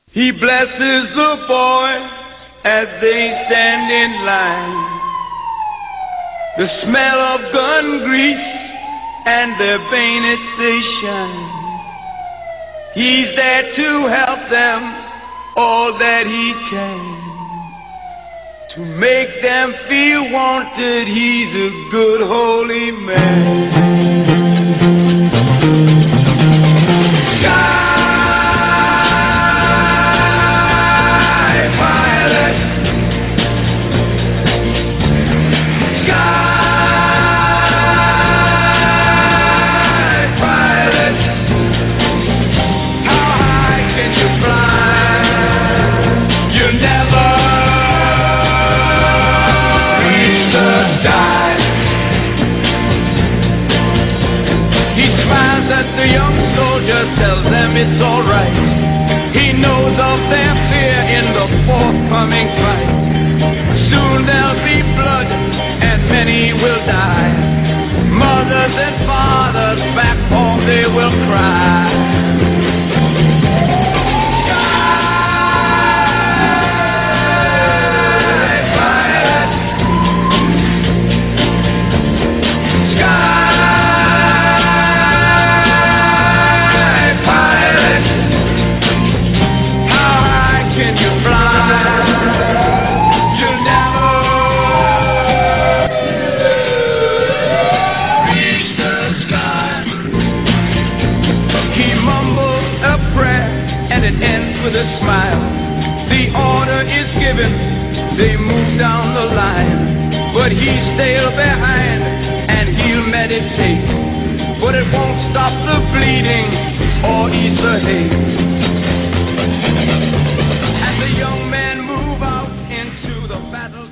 He blesses the boys as they stand in line. The smell of gun grease and their bayonets they shine. He's there to help them all that he can. To make them feel wanted, he's a good holy man. Tells them it's alright. He knows of their fear in the forthcoming fight. Soon there'll be blood and many will die. Mothers and fathers back home they will cry. With a smile, the order is given, they move down the line, but he's still behind and he'll meditate, but it won't stop the bleeding or ease the hate. And the young men move out into the battle.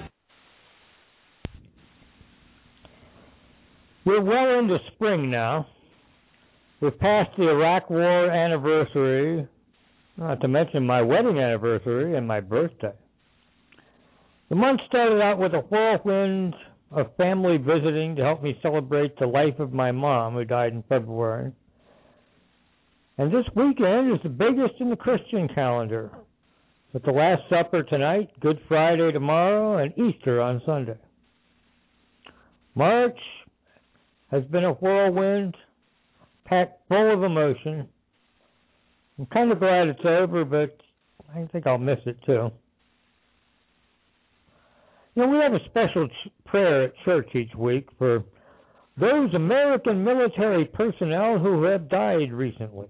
We're well into spring now. We've passed the Iraq War anniversary, not to mention my wedding anniversary and my birthday. The month started out with a whirlwind of family visiting to help me celebrate the life of my mom, who died in February. And this weekend is the biggest in the Christian calendar, with the Last Supper tonight, Good Friday tomorrow, and Easter on Sunday. March has been a whirlwind, packed full of emotion. I'm kind of glad it's over, but I think I'll miss it too. You know, we have a special prayer at church each week for those American military personnel who have died recently.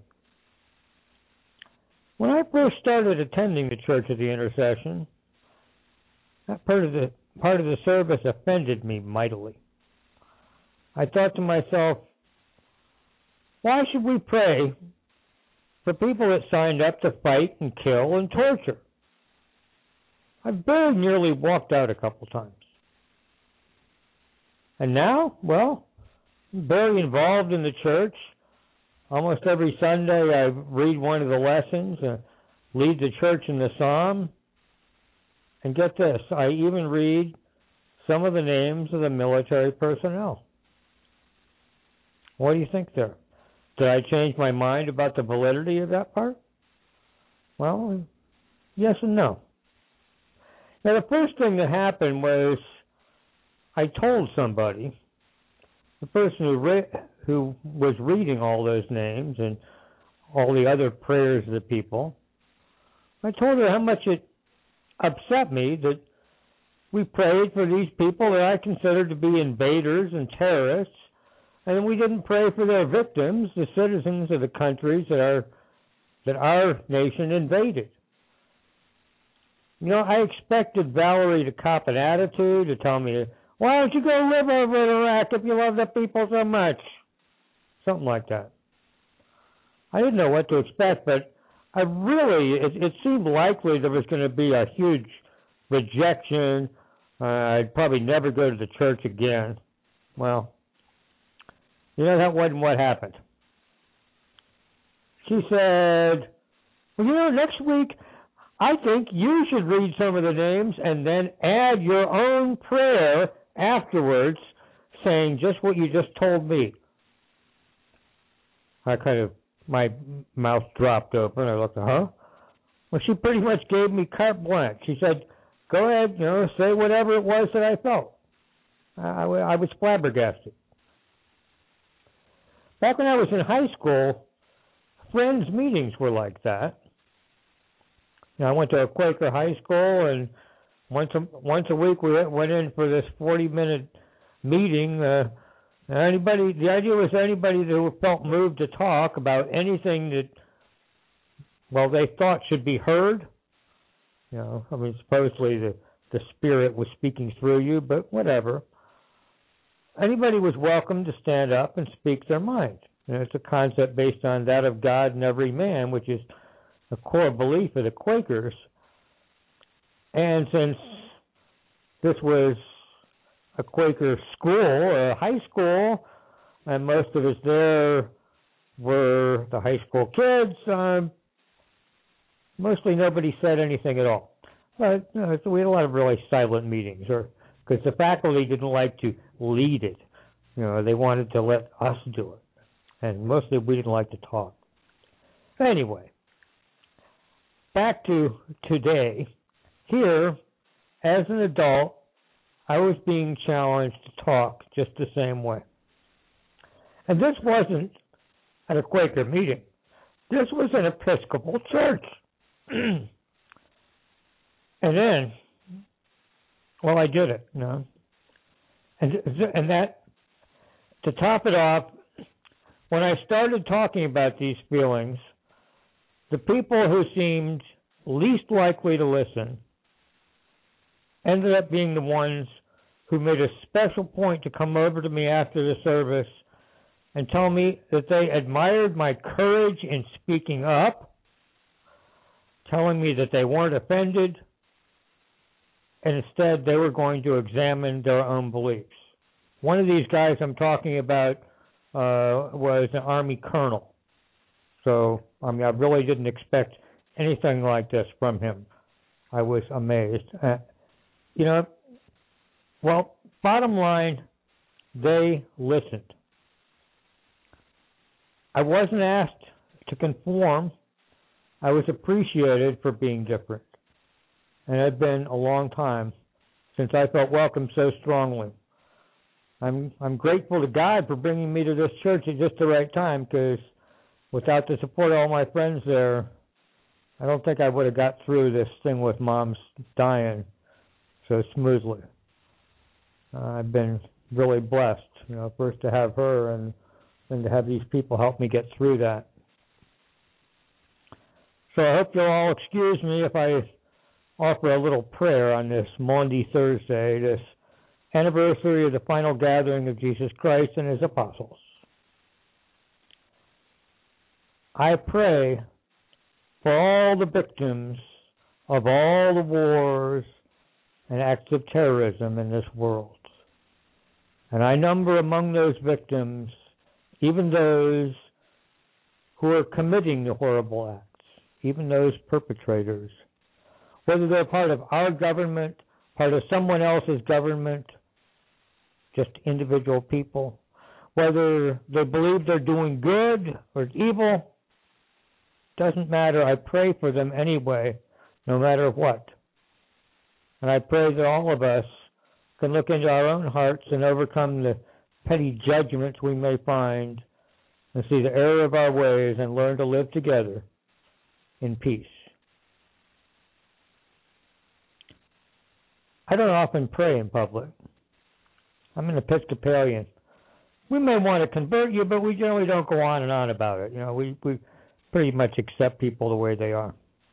When I first started attending the Church of the Intercession, that part of the service offended me mightily. I thought to myself, why should we pray for people that signed up to fight and kill and torture? I've very nearly walked out a couple times. And now, well, I'm very involved in the church. Almost every Sunday I read one of the lessons, lead the church in the psalm. And get this, I even read some of the names of the military personnel. What do you think there? Did I change my mind about the validity of that part? Well, yes and no. Now, the first thing that happened was I told somebody, the person who was reading all those names and all the other prayers of the people, I told her how much it upset me that we prayed for these people that I considered to be invaders and terrorists, and we didn't pray for their victims, the citizens of the countries that our nation invaded. You know, I expected Valerie to cop an attitude, to tell me, why don't you go live over in Iraq if you love the people so much? Something like that. I didn't know what to expect, but it seemed likely there was going to be a huge rejection. I'd probably never go to the church again. Well, you know, that wasn't what happened. She said, well, you know, next week, I think you should read some of the names and then add your own prayer afterwards, saying just what you just told me. My mouth dropped open. I looked, huh? Well, she pretty much gave me carte blanche. She said, go ahead, say whatever it was that I felt. I was flabbergasted. Back when I was in high school, friends' meetings were like that. I went to a Quaker high school, and once a week we went in for this 40-minute meeting. The idea was anybody who felt moved to talk about anything that, they thought should be heard. Supposedly the Spirit was speaking through you, but whatever. Anybody was welcome to stand up and speak their mind. It's a concept based on that of God and every man, which is a core belief of the Quakers. And since this was a Quaker school, or a high school, and most of us there were the high school kids, mostly nobody said anything at all. But so we had a lot of really silent meetings, because the faculty didn't like to lead it. They wanted to let us do it. And mostly we didn't like to talk. Anyway, back to today. Here, as an adult, I was being challenged to talk just the same way. And this wasn't at a Quaker meeting. This was an Episcopal church. And then, I did it, And that, to top it off, when I started talking about these feelings, the people who seemed least likely to listen ended up being the ones who made a special point to come over to me after the service and tell me that they admired my courage in speaking up, telling me that they weren't offended, and instead they were going to examine their own beliefs. One of these guys I'm talking about was an Army colonel. So, I really didn't expect anything like this from him. I was amazed. Bottom line, they listened. I wasn't asked to conform. I was appreciated for being different. And it had been a long time since I felt welcome so strongly. I'm grateful to God for bringing me to this church at just the right time, because without the support of all my friends there, I don't think I would have got through this thing with Mom's dying so smoothly. I've been really blessed, first to have her and then to have these people help me get through that. So I hope you'll all excuse me if I offer a little prayer on this Maundy Thursday, this anniversary of the final gathering of Jesus Christ and His apostles. I pray for all the victims of all the wars and acts of terrorism in this world. And I number among those victims even those who are committing the horrible acts, even those perpetrators, whether they're part of our government, part of someone else's government, just individual people, whether they believe they're doing good or evil, doesn't matter. I pray for them anyway, no matter what. And I pray that all of us can look into our own hearts and overcome the petty judgments we may find and see the error of our ways and learn to live together in peace. I don't often pray in public. I'm an Episcopalian. We may want to convert you, but we generally don't go on and on about it. We pretty much accept people the way they are.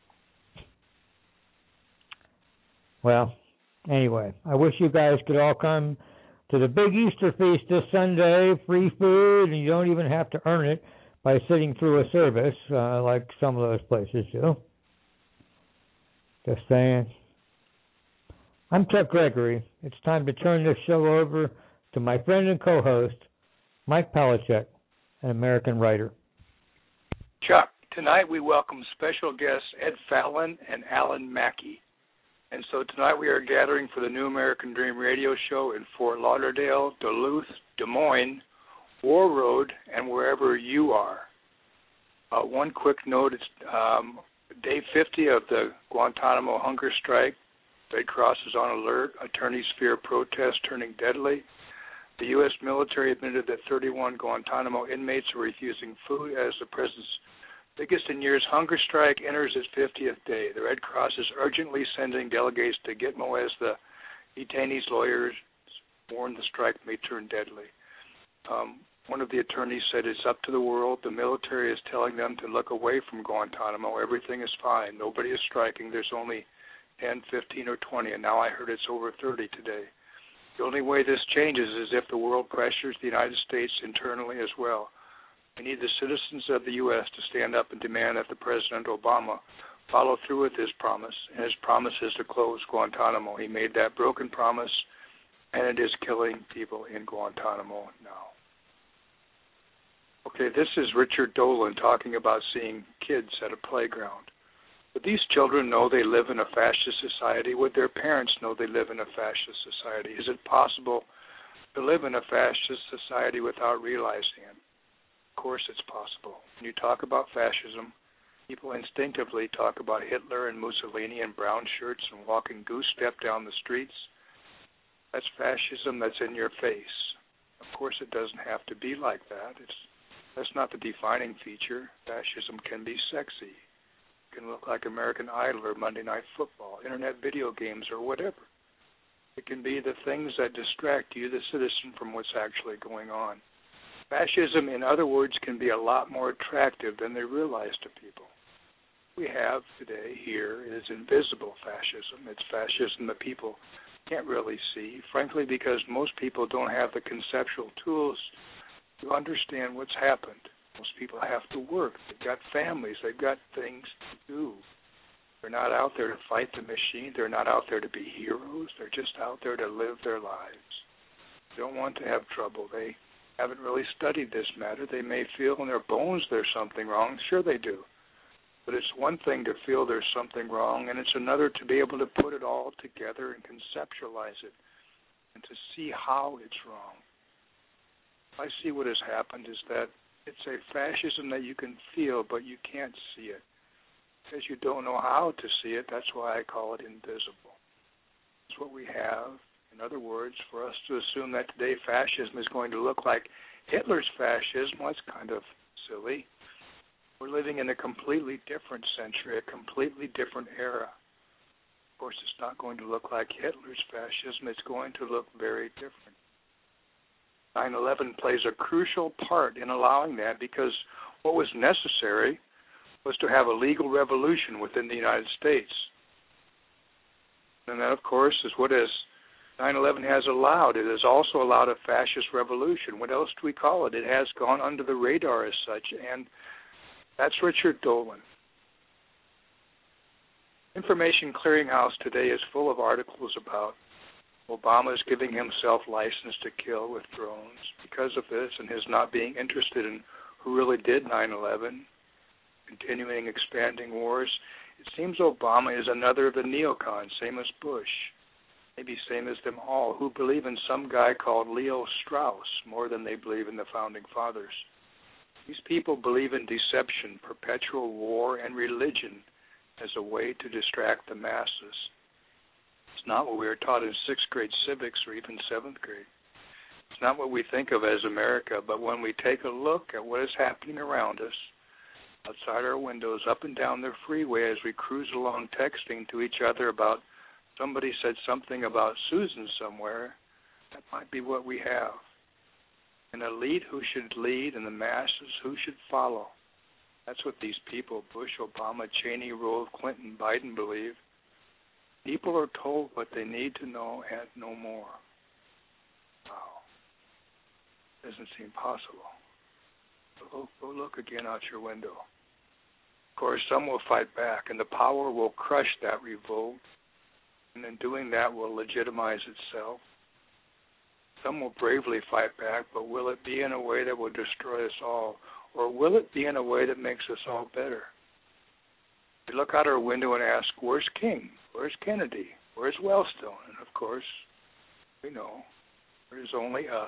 Well, anyway, I wish you guys could all come to the big Easter feast this Sunday, free food, and you don't even have to earn it by sitting through a service like some of those places do. Just saying. I'm Chuck Gregory. It's time to turn this show over to my friend and co-host, Mike Palachuk, an American writer. Chuck, tonight we welcome special guests Ed Fallon and Alan Mackey. And so tonight we are gathering for the New American Dream radio show in Fort Lauderdale, Duluth, Des Moines, War Road, and wherever you are. One quick note, Day 50 of the Guantanamo hunger strike. Red Cross is on alert. Attorneys fear protests turning deadly. The U.S. military admitted that 31 Guantanamo inmates are refusing food as the president's biggest in years hunger strike enters its 50th day. The Red Cross is urgently sending delegates to Gitmo as the detainees' lawyers warn the strike may turn deadly. One of the attorneys said it's up to the world. The military is telling them to look away from Guantanamo. Everything is fine. Nobody is striking. There's only 10, 15, or 20, and now I heard it's over 30 today. The only way this changes is if the world pressures the United States internally as well. We need the citizens of the U.S. to stand up and demand that the President Obama follow through with his promise, and his promise is to close Guantanamo. He made that broken promise, and it is killing people in Guantanamo now. Okay, this is Richard Dolan talking about seeing kids at a playground. Would these children know they live in a fascist society? Would their parents know they live in a fascist society? Is it possible to live in a fascist society without realizing it? Of course it's possible. When you talk about fascism, people instinctively talk about Hitler and Mussolini and brown shirts and walking goose-step down the streets. That's fascism that's in your face. Of course it doesn't have to be like that. That's not the defining feature. Fascism can be sexy. It can look like American Idol or Monday Night Football, internet video games, or whatever. It can be the things that distract you, the citizen, from what's actually going on. Fascism, in other words, can be a lot more attractive than they realize to people. What we have today here is invisible fascism. It's fascism that people can't really see, frankly, because most people don't have the conceptual tools to understand what's happened. Most people have to work. They've got families. They've got things to do. They're not out there to fight the machine. They're not out there to be heroes. They're just out there to live their lives. They don't want to have trouble. They haven't really studied this matter. They may feel in their bones there's something wrong. Sure they do. But it's one thing to feel there's something wrong, and it's another to be able to put it all together and conceptualize it and to see how it's wrong. I see what has happened is that it's a fascism that you can feel, but you can't see it. Because you don't know how to see it, that's why I call it invisible. It's what we have. In other words, for us to assume that today fascism is going to look like Hitler's fascism, well, that's kind of silly. We're living in a completely different century, a completely different era. Of course, it's not going to look like Hitler's fascism. It's going to look very different. 9/11 plays a crucial part in allowing that because what was necessary was to have a legal revolution within the United States. And that, of course, is what 9/11 has allowed. It has also allowed a fascist revolution. What else do we call it? It has gone under the radar as such, and that's Richard Dolan. Information Clearinghouse today is full of articles about Obama is giving himself license to kill with drones because of this and his not being interested in who really did 9/11, continuing expanding wars. It seems Obama is another of the neocons, same as Bush, maybe same as them all, who believe in some guy called Leo Strauss more than they believe in the Founding Fathers. These people believe in deception, perpetual war, and religion as a way to distract the masses. It's not what we were taught in 6th grade civics or even 7th grade. It's not what we think of as America, but when we take a look at what is happening around us, outside our windows, up and down the freeway as we cruise along texting to each other about somebody said something about Susan somewhere, that might be what we have. An elite who should lead and the masses who should follow. That's what these people, Bush, Obama, Cheney, Roosevelt, Clinton, Biden, believe. People are told what they need to know and no more. Wow. Doesn't seem possible. Go look again out your window. Of course, some will fight back, and the power will crush that revolt, and in doing that will legitimize itself. Some will bravely fight back, but will it be in a way that will destroy us all, or will it be in a way that makes us all better? We look out our window and ask, where's King? Where's Kennedy? Where's Wellstone? And of course, we know there's only us.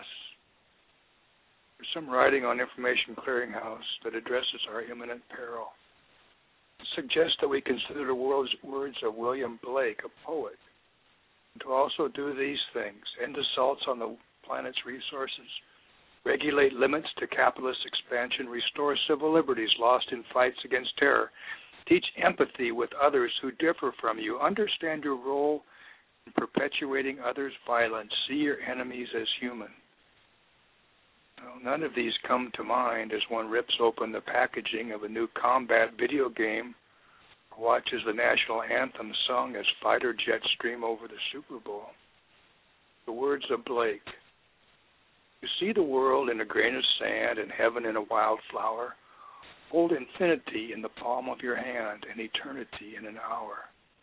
There's some writing on Information Clearinghouse that addresses our imminent peril. suggests that we consider the words of William Blake, a poet, and to also do these things: end assaults on the planet's resources, regulate limits to capitalist expansion, restore civil liberties lost in fights against terror, teach empathy with others who differ from you, understand your role in perpetuating others' violence, see your enemies as human. Now, none of these come to mind as one rips open the packaging of a new combat video game or watches the national anthem sung as fighter jets stream over the Super Bowl. The words of Blake: "You see the world in a grain of sand and heaven in a wildflower. Hold infinity in the palm of your hand and eternity in an hour."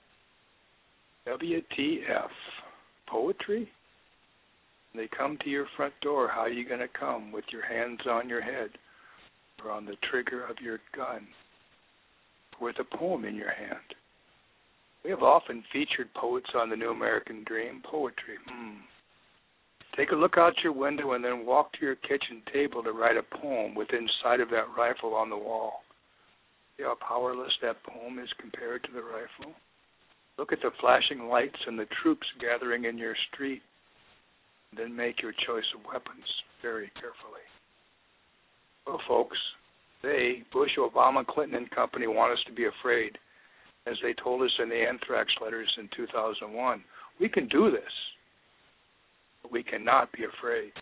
WTF? Poetry? When they come to your front door, how are you going to come? With your hands on your head or on the trigger of your gun? Or with a poem in your hand? We have often featured poets on the New American Dream. Poetry. Take a look out your window and then walk to your kitchen table to write a poem within sight of that rifle on the wall. See how powerless that poem is compared to the rifle? Look at the flashing lights and the troops gathering in your street. Then make your choice of weapons very carefully. Well, folks, they, Bush, Obama, Clinton, and company, want us to be afraid, as they told us in the anthrax letters in 2001. We can do this, but we cannot be afraid.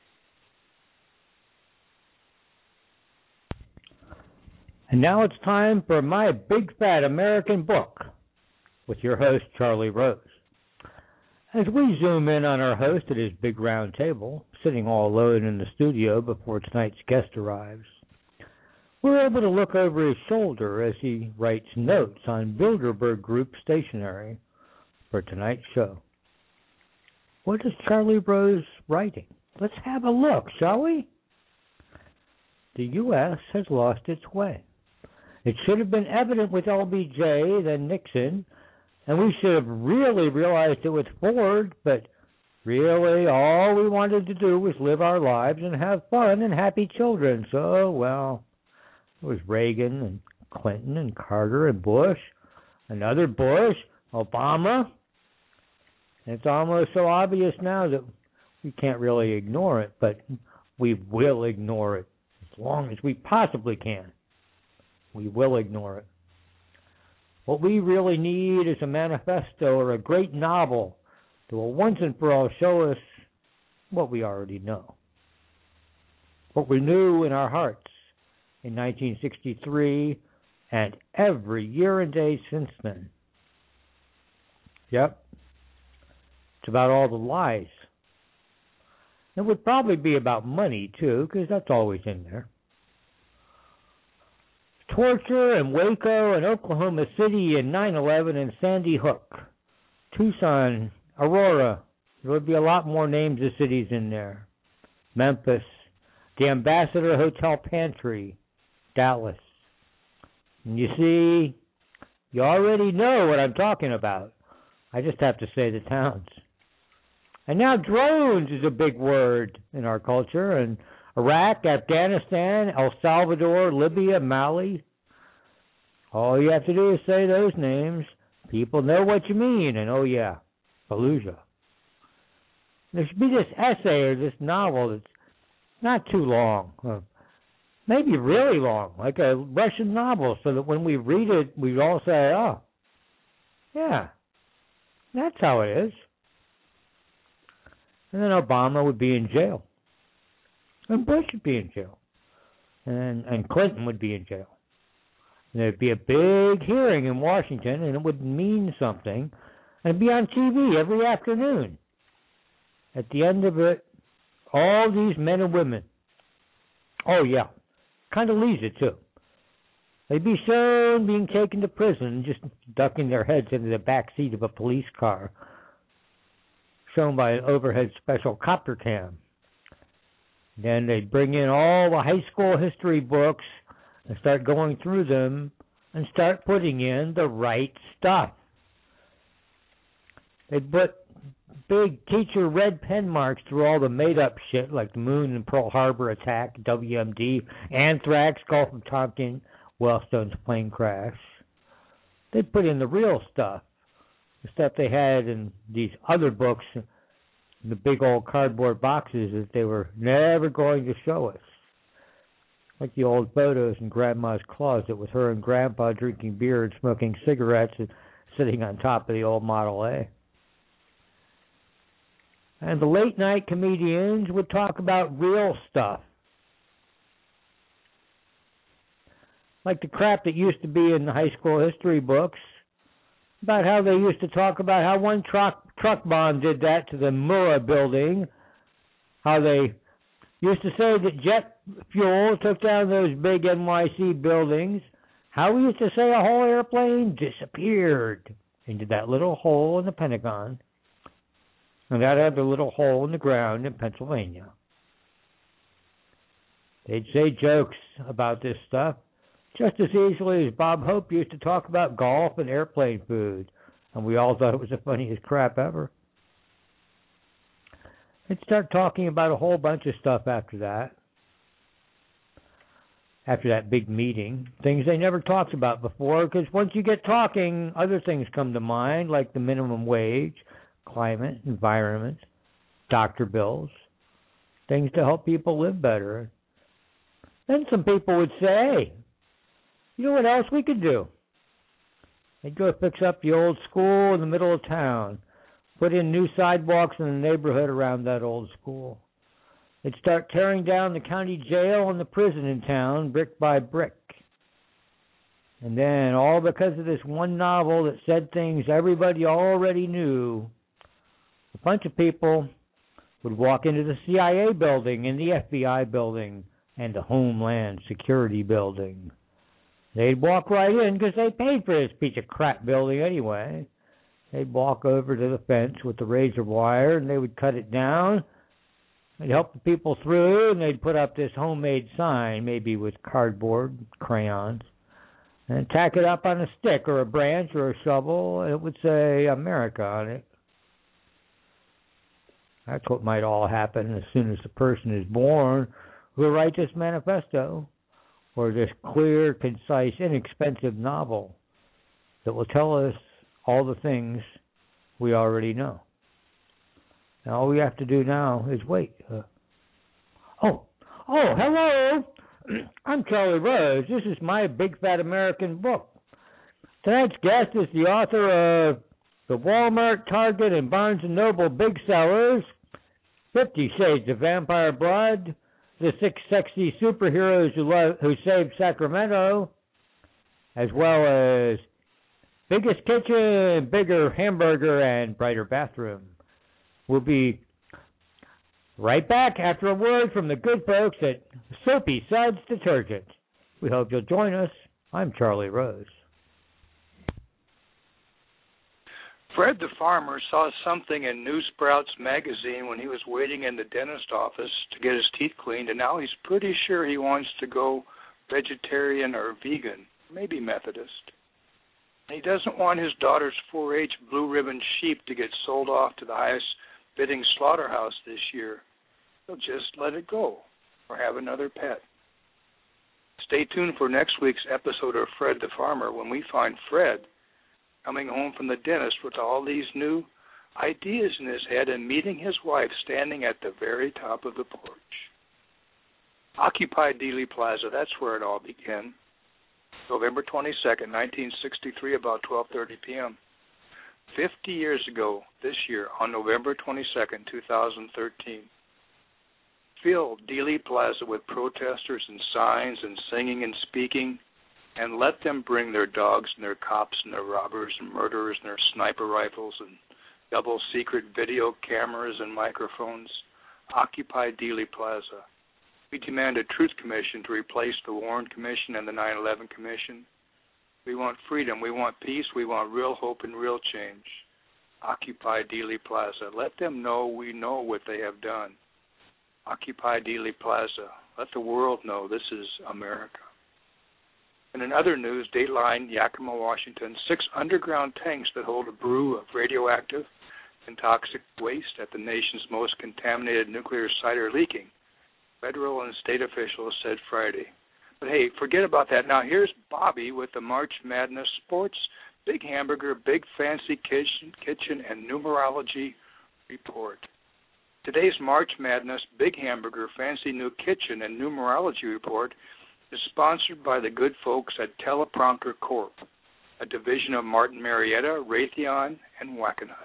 And now it's time for My Big Fat American Book with your host, Charlie Rose. As we zoom in on our host at his big round table, sitting all alone in the studio before tonight's guest arrives, we're able to look over his shoulder as he writes notes on Bilderberg Group stationery for tonight's show. What is Charlie Rose writing? Let's have a look, shall we? The U.S. has lost its way. It should have been evident with LBJ, then Nixon, and we should have really realized it with Ford, but really all we wanted to do was live our lives and have fun and happy children. So, well, it was Reagan and Clinton and Carter and Bush, another Bush, Obama. And it's almost so obvious now that we can't really ignore it, but we will ignore it as long as we possibly can. We will ignore it. What we really need is a manifesto or a great novel that will once and for all show us what we already know. What we knew in our hearts in 1963 and every year and day since then. Yep. It's about all the lies. It would probably be about money, too, because that's always in there. Torture in Waco and Oklahoma City and 9/11 and Sandy Hook. Tucson, Aurora. There would be a lot more names of cities in there. Memphis, the Ambassador Hotel Pantry, Dallas. And you see, you already know what I'm talking about. I just have to say the towns. And now drones is a big word in our culture. And Iraq, Afghanistan, El Salvador, Libya, Mali. All you have to do is say those names. People know what you mean. And oh yeah, Fallujah. There should be this essay or this novel that's not too long. Maybe really long, like a Russian novel, so that when we read it, we all say, oh, yeah, that's how it is. And then Obama would be in jail. And Bush would be in jail. And Clinton would be in jail. And there'd be a big hearing in Washington, and it would mean something. And it'd be on TV every afternoon. At the end of it, all these men and women. Oh, yeah. Condoleezza, too. They'd be shown being taken to prison, just ducking their heads into the back seat of a police car, shown by an overhead special copter cam. Then they'd bring in all the high school history books and start going through them and start putting in the right stuff. They'd put big teacher red pen marks through all the made-up shit like the Moon and Pearl Harbor attack, WMD, Anthrax, Gulf of Tonkin, Wellstone's plane crash. They'd put in the real stuff, the stuff they had in these other books, the big old cardboard boxes that they were never going to show us. Like the old photos in Grandma's closet with her and Grandpa drinking beer and smoking cigarettes and sitting on top of the old Model A. And the late night comedians would talk about real stuff. Like the crap that used to be in the high school history books, about how they used to talk about how one truck bomb did that to the Murrah building, how they used to say that jet fuel took down those big NYC buildings, how we used to say a whole airplane disappeared into that little hole in the Pentagon, and that had the little hole in the ground in Pennsylvania. They'd say jokes about this stuff just as easily as Bob Hope used to talk about golf and airplane food, and we all thought it was the funniest crap ever. They'd start talking about a whole bunch of stuff after that big meeting, things they never talked about before, because once you get talking, other things come to mind, like the minimum wage, climate, environment, doctor bills, things to help people live better. Then some people would say, hey, you know what else we could do? They'd go fix up the old school in the middle of town, put in new sidewalks in the neighborhood around that old school. They'd start tearing down the county jail and the prison in town brick by brick. And then, all because of this one novel that said things everybody already knew, a bunch of people would walk into the CIA building and the FBI building and the Homeland Security building. They'd walk right in because they paid for this piece of crap building anyway. They'd walk over to the fence with the razor wire, and they would cut it down. They'd help the people through, and they'd put up this homemade sign, maybe with cardboard, crayons, and tack it up on a stick or a branch or a shovel, and it would say America on it. That's what might all happen as soon as the person is born who writes this manifesto, or this clear, concise, inexpensive novel that will tell us all the things we already know. Now, all we have to do now is wait. Hello! I'm Charlie Rose. This is my Big Fat American book. Tonight's guest is the author of the Walmart, Target, and Barnes & Noble big sellers, 50 Shades of Vampire Blood, The 6 Sexy Superheroes Who Saved Sacramento, as well as Biggest Kitchen, Bigger Hamburger, and Brighter Bathroom. We'll be right back after a word from the good folks at Soapy Suds Detergent. We hope you'll join us. I'm Charlie Rose. Fred the farmer saw something in New Sprouts magazine when he was waiting in the dentist office to get his teeth cleaned, and now he's pretty sure he wants to go vegetarian or vegan, maybe Methodist. He doesn't want his daughter's 4-H blue ribbon sheep to get sold off to the highest bidding slaughterhouse this year. He'll just let it go or have another pet. Stay tuned for next week's episode of Fred the Farmer, when we find Fred coming home from the dentist with all these new ideas in his head and meeting his wife standing at the very top of the porch. Occupy Dealey Plaza, that's where it all began. November 22nd, 1963, about 12:30 p.m. 50 years ago this year, on November 22nd, 2013. Fill Dealey Plaza with protesters and signs and singing and speaking, and let them bring their dogs and their cops and their robbers and murderers and their sniper rifles and double secret video cameras and microphones. Occupy Dealey Plaza. We demand a truth commission to replace the Warren Commission and the 9/11 Commission. We want freedom, we want peace, we want real hope and real change. Occupy Dealey Plaza. Let them know we know what they have done. Occupy Dealey Plaza. Let the world know this is America. And in other news, Dateline, Yakima, Washington, 6 underground tanks that hold a brew of radioactive and toxic waste at the nation's most contaminated nuclear site are leaking, federal and state officials said Friday. But hey, forget about that. Now here's Bobby with the March Madness Sports Big Hamburger, Big Fancy Kitchen and Numerology Report. Today's March Madness Big Hamburger, Fancy New Kitchen and Numerology Report is sponsored by the good folks at Teleprompter Corp., a division of Martin Marietta, Raytheon, and Wackenhut.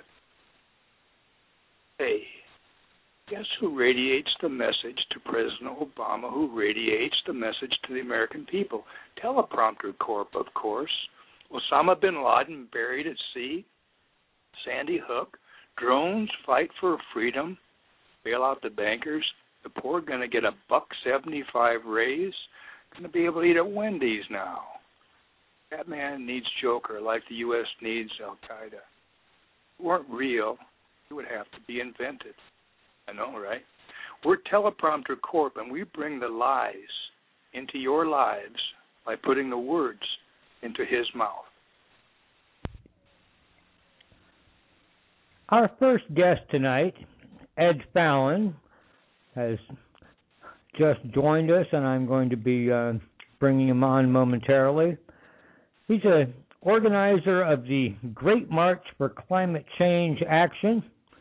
Hey, guess who radiates the message to President Obama, who radiates the message to the American people? Teleprompter Corp., of course. Osama bin Laden buried at sea. Sandy Hook. Drones fight for freedom. Bail out the bankers. The poor going to get a $1.75 raise. Going to be able to eat at Wendy's now. That man needs Joker like the U.S. needs Al-Qaeda. If it weren't real, it would have to be invented. I know, right? We're Teleprompter Corp., and we bring the lies into your lives by putting the words into his mouth. Our first guest tonight, Ed Fallon, has just joined us, and I'm going to be bringing him on momentarily. He's an organizer of the Great March for Climate Change Action.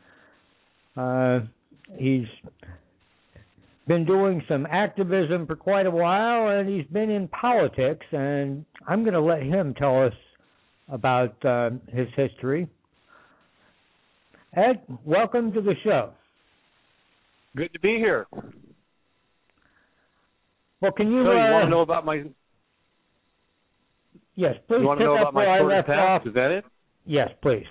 He's been doing some activism for quite a while, and he's been in politics, and I'm going to let him tell us about his history. Ed, welcome to the show. Good to be here. Well, can you... So you want to know about my... Yes, please. You want to know about my sordid past? Is that it? Yes, please.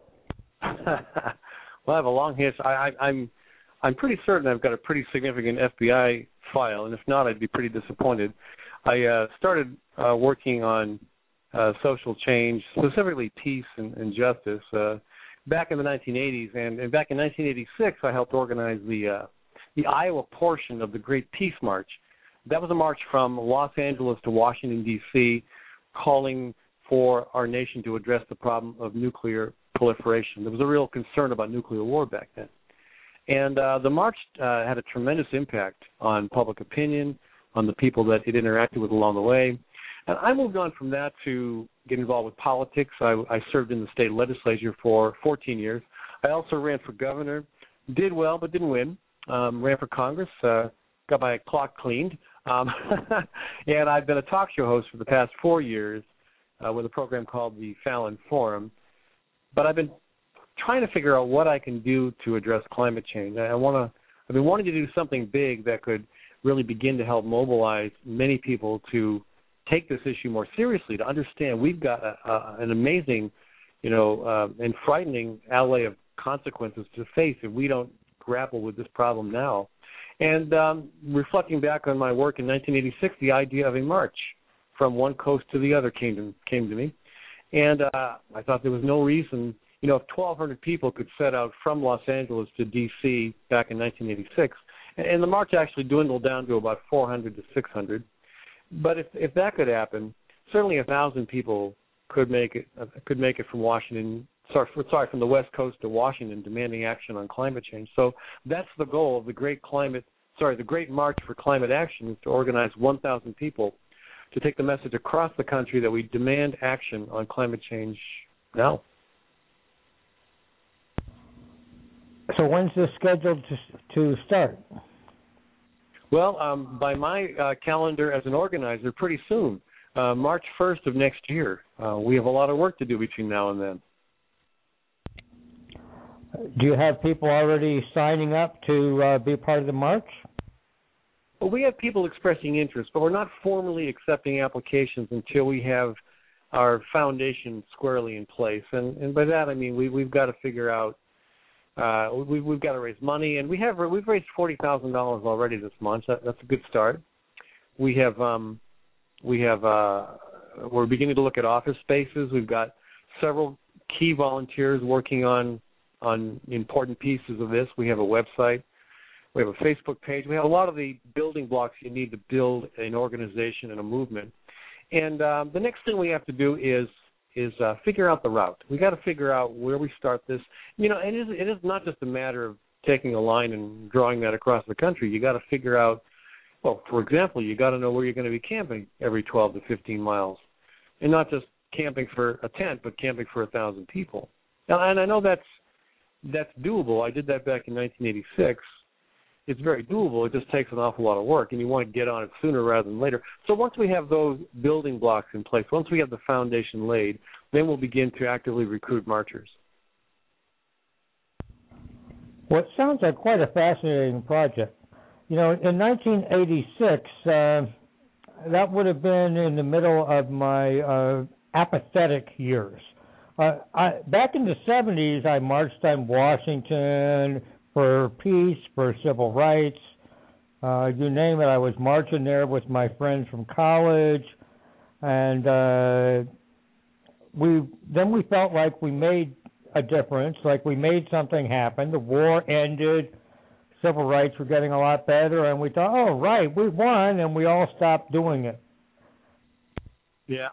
Well, I have a long history. I'm pretty certain I've got a pretty significant FBI file, and if not, I'd be pretty disappointed. I started working on social change, specifically peace and justice, back in the 1980s, and back in 1986, I helped organize the Iowa portion of the Great Peace March. That was a march from Los Angeles to Washington, D.C., calling for our nation to address the problem of nuclear proliferation. There was a real concern about nuclear war back then. And the march had a tremendous impact on public opinion, on the people that it interacted with along the way. And I moved on from that to get involved with politics. I served in the state legislature for 14 years. I also ran for governor, did well but didn't win. Ran for Congress, got my clock cleaned. And I've been a talk show host for the past 4 years with a program called the Fallon Forum. But I've been trying to figure out what I can do to address climate change. I've been wanting to do something big that could really begin to help mobilize many people to take this issue more seriously, to understand we've got an amazing, and frightening alley of consequences to face if we don't grapple with this problem now. And reflecting back on my work in 1986, the idea of a march from one coast to the other came to me. And I thought there was no reason, if 1,200 people could set out from Los Angeles to D.C. back in 1986, and the march actually dwindled down to about 400 to 600. But if that could happen, certainly 1,000 people could make it from Washington. From the West Coast to Washington, demanding action on climate change. So that's the goal of the Great March for Climate Action, is to organize 1,000 people to take the message across the country that we demand action on climate change now. So when's this scheduled to start? Well, by my calendar as an organizer, pretty soon, March 1st of next year. We have a lot of work to do between now and then. Do you have people already signing up to be part of the march? Well, we have people expressing interest, but we're not formally accepting applications until we have our foundation squarely in place. And by that I mean we've got to figure out we've got to raise money, and we've raised $40,000 already this month. That's a good start. We're beginning to look at office spaces. We've got several key volunteers working on important pieces of this. We have a website. We have a Facebook page. We have a lot of the building blocks you need to build an organization and a movement. And the next thing we have to do is figure out the route. We got to figure out where we start this. And it is not just a matter of taking a line and drawing that across the country. You got to figure out, well, for example, you got to know where you're going to be camping every 12 to 15 miles, and not just camping for a tent, but camping for 1,000 people. And I know that's doable. I did that back in 1986. It's very doable. It just takes an awful lot of work, and you want to get on it sooner rather than later. So once we have those building blocks in place, once we have the foundation laid, then we'll begin to actively recruit marchers. Well, it sounds like quite a fascinating project. You know, in 1986, that would have been in the middle of my apathetic years. Back in the 70s, I marched on Washington for peace, for civil rights, you name it. I was marching there with my friends from college, and we felt like we made a difference, like we made something happen. The war ended, civil rights were getting a lot better, and we thought, oh, right, we won, and we all stopped doing it. Yeah.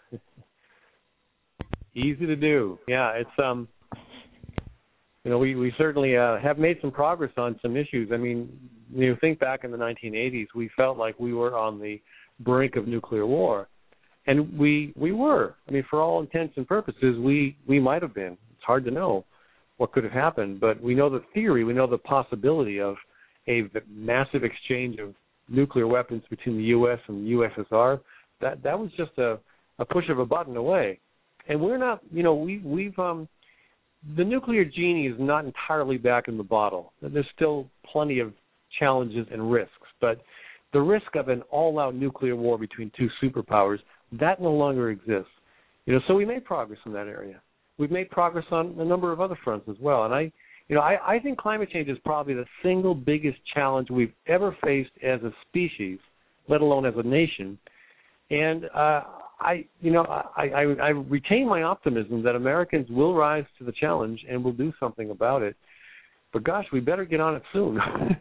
Easy to do. Yeah, it's you know, we certainly have made some progress on some issues. I mean, you think back in the 1980s, we felt like we were on the brink of nuclear war, and we were. I mean, for all intents and purposes, we might have been. It's hard to know what could have happened, but we know the theory, we know the possibility of a massive exchange of nuclear weapons between the U.S. and the USSR. That was just a push of a button away, and we're not. You know, we've the nuclear genie is not entirely back in the bottle. There's still plenty of challenges and risks, but the risk of an all-out nuclear war between two superpowers, that no longer exists. You know, so we made progress in that area. We've made progress on a number of other fronts as well. And I think climate change is probably the single biggest challenge we've ever faced as a species, let alone as a nation. And I retain my optimism that Americans will rise to the challenge and will do something about it. But gosh, we better get on it soon.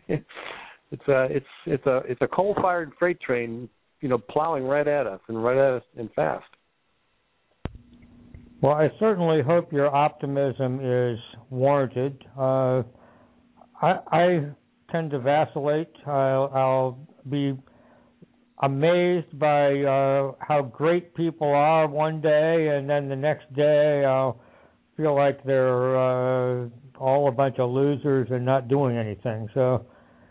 It's a coal-fired freight train, you know, plowing right at us and fast. Well, I certainly hope your optimism is warranted. I tend to vacillate. I'll be amazed by how great people are one day, and then the next day I'll feel like they're all a bunch of losers and not doing anything. So,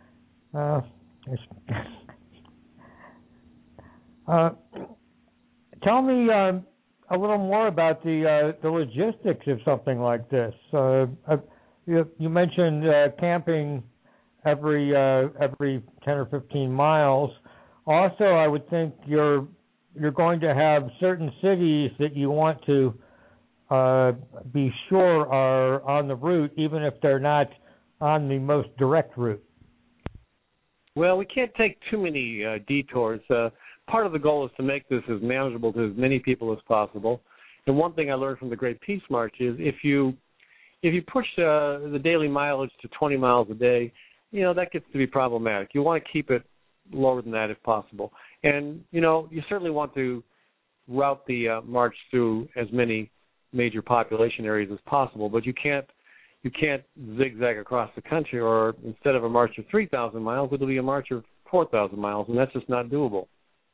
tell me a little more about the logistics of something like this. You mentioned camping every 10 or 15 miles. Also, I would think you're going to have certain cities that you want to be sure are on the route, even if they're not on the most direct route. Well, we can't take too many detours. Part of the goal is to make this as manageable to as many people as possible. And one thing I learned from the Great Peace March is if you push the daily mileage to 20 miles a day, you know, that gets to be problematic. You want to keep it lower than that if possible. And, you know, you certainly want to route the march through as many major population areas as possible, but you can't zigzag across the country, or instead of a march of 3,000 miles, it'll be a march of 4,000 miles, and that's just not doable.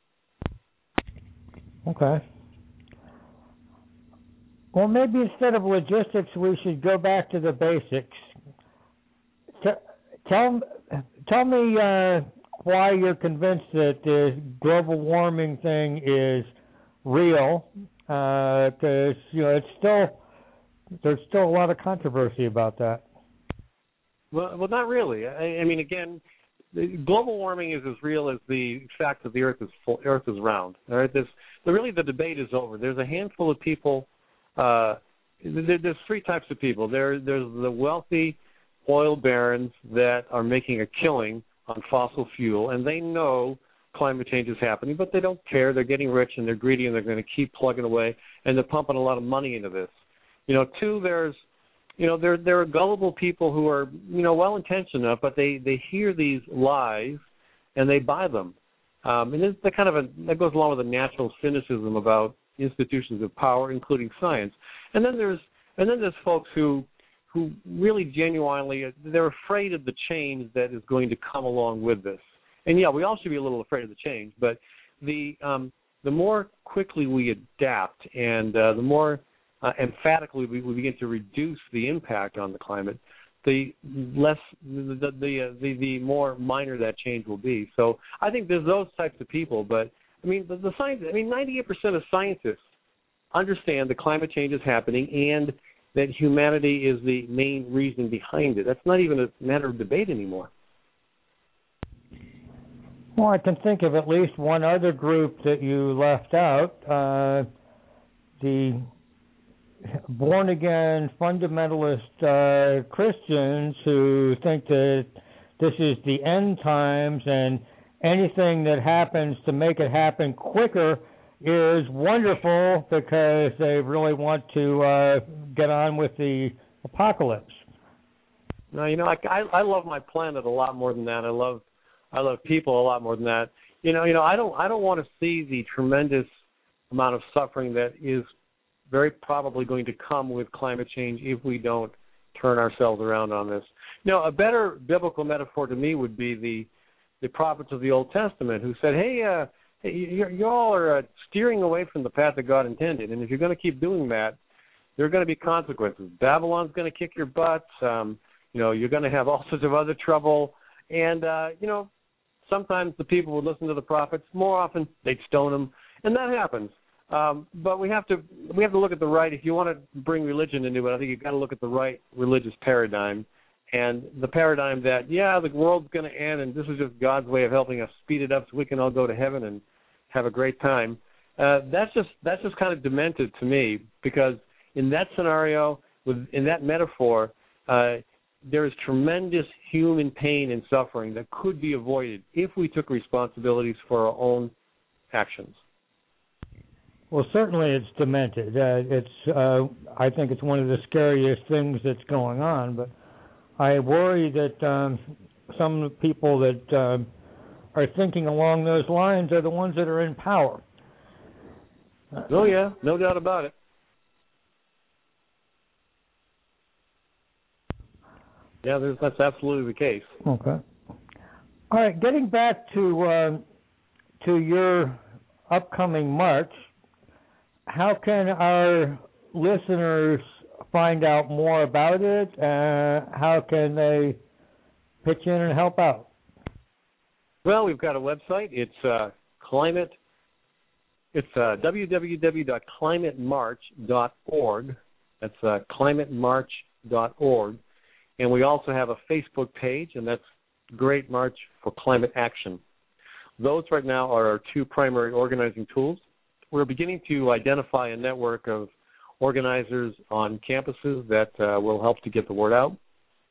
Okay. Well, maybe instead of logistics, we should go back to the basics. Tell me why you're convinced that the global warming thing is real, because you know there's still a lot of controversy about that. Well, not really. I mean, again, global warming is as real as the fact that the Earth is round. All right, really the debate is over. There's a handful of people. There's three types of people. There's the wealthy oil barons that are making a killing on fossil fuel, and they know climate change is happening, but they don't care. They're getting rich and they're greedy, and they're going to keep plugging away, and they're pumping a lot of money into this. You know, two, there are gullible people who are, you know, well-intentioned enough, but they hear these lies and they buy them. And it's the kind of that goes along with a natural cynicism about institutions of power, including science. And then there's folks who really genuinely, they're afraid of the change that is going to come along with this. And yeah, we all should be a little afraid of the change, but the the more quickly we adapt and the more emphatically we begin to reduce the impact on the climate, the less the more minor that change will be. So I think there's those types of people, but I mean the science. I mean 98% of scientists understand that climate change is happening and that humanity is the main reason behind it. That's not even a matter of debate anymore. Well, I can think of at least one other group that you left out, the born-again fundamentalist Christians who think that this is the end times and anything that happens to make it happen quicker is wonderful because they really want to get on with the apocalypse. No, you know, I love my planet a lot more than that. I love people a lot more than that. You know, I don't want to see the tremendous amount of suffering that is very probably going to come with climate change if we don't turn ourselves around on this. You know, a better biblical metaphor to me would be the prophets of the Old Testament who said, hey, you all are steering away from the path that God intended, and if you're going to keep doing that, there are going to be consequences. Babylon's going to kick your butts. You know, you're going to have all sorts of other trouble. And, you know, sometimes the people would listen to the prophets. More often, they'd stone them, and that happens. But we have to look at the right. If you want to bring religion into it, I think you've got to look at the right religious paradigm, and the paradigm that the world's going to end, and this is just God's way of helping us speed it up so we can all go to heaven and have a great time. That's just kind of demented to me, because in that scenario, in that metaphor, there is tremendous human pain and suffering that could be avoided if we took responsibilities for our own actions. Well, certainly it's demented. I think it's one of the scariest things that's going on. But I worry that some people that are thinking along those lines are the ones that are in power. Oh yeah, no doubt about it. Yeah, that's absolutely the case. Okay. All right, getting back to your upcoming march, how can our listeners find out more about it? How can they pitch in and help out? Well, we've got a website. It's climate. It's www.climatemarch.org. That's climatemarch.org. And we also have a Facebook page, and that's Great March for Climate Action. Those right now are our two primary organizing tools. We're beginning to identify a network of organizers on campuses that will help to get the word out.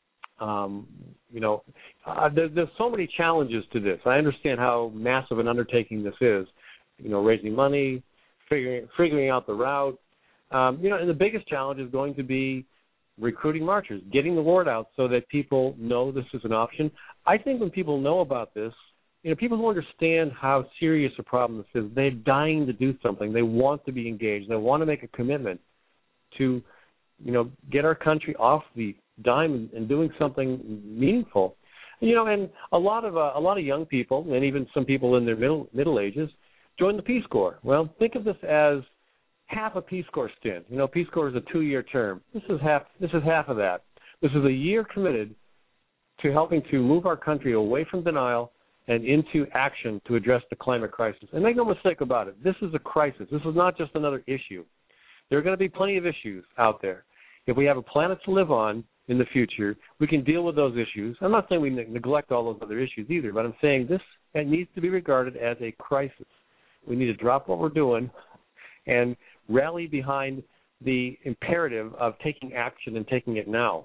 There's so many challenges to this. I understand how massive an undertaking this is. You know, raising money, figuring out the route. And the biggest challenge is going to be recruiting marchers, getting the word out so that people know this is an option. I think when people know about this, people who understand how serious a problem this is, they're dying to do something. They want to be engaged. They want to make a commitment to, get our country off the dime and doing something meaningful. And a lot of young people, and even some people in their middle ages, join the Peace Corps. Well, think of this as half a Peace Corps stint. Peace Corps is a 2-year term. This is half of that. This is a year committed to helping to move our country away from denial and into action to address the climate crisis. And make no mistake about it, this is a crisis. This is not just another issue. There are going to be plenty of issues out there. If we have a planet to live on in the future, we can deal with those issues. I'm not saying we neglect all those other issues either, but I'm saying this needs to be regarded as a crisis. We need to drop what we're doing and rally behind the imperative of taking action and taking it now.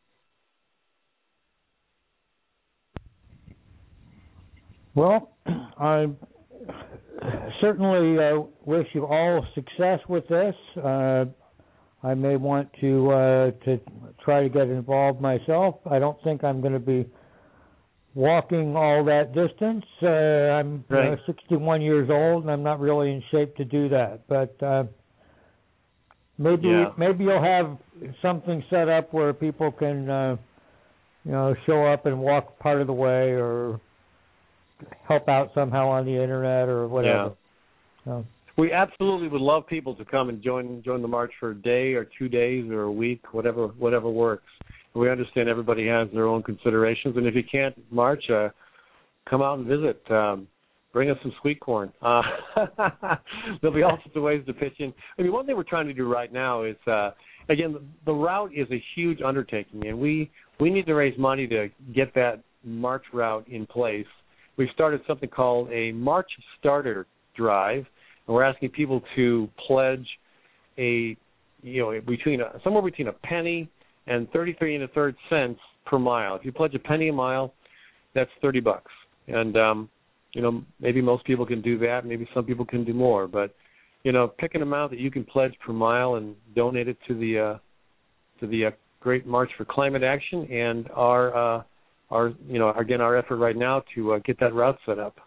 Well, I certainly wish you all success with this. I may want to try to get involved myself. I don't think I'm going to be walking all that distance. I'm 61 years old, and I'm not really in shape to do that. But maybe you'll have something set up where people can, show up and walk part of the way, or help out somehow on the internet or whatever. So. We absolutely would love people to come and join the march for a day or 2 days or a week, whatever works. We understand everybody has their own considerations, and if you can't march, come out and visit. Bring us some sweet corn. There'll be all sorts of ways to pitch in. I mean, one thing we're trying to do right now is, again, the route is a huge undertaking, and we need to raise money to get that march route in place. We've started something called a March Starter Drive, and we're asking people to pledge somewhere between a penny and 33 1/3 cents per mile. If you pledge a penny a mile, that's $30. And maybe most people can do that. Maybe some people can do more. But pick an amount that you can pledge per mile and donate it to the Great March for Climate Action and our effort right now to get that route set up.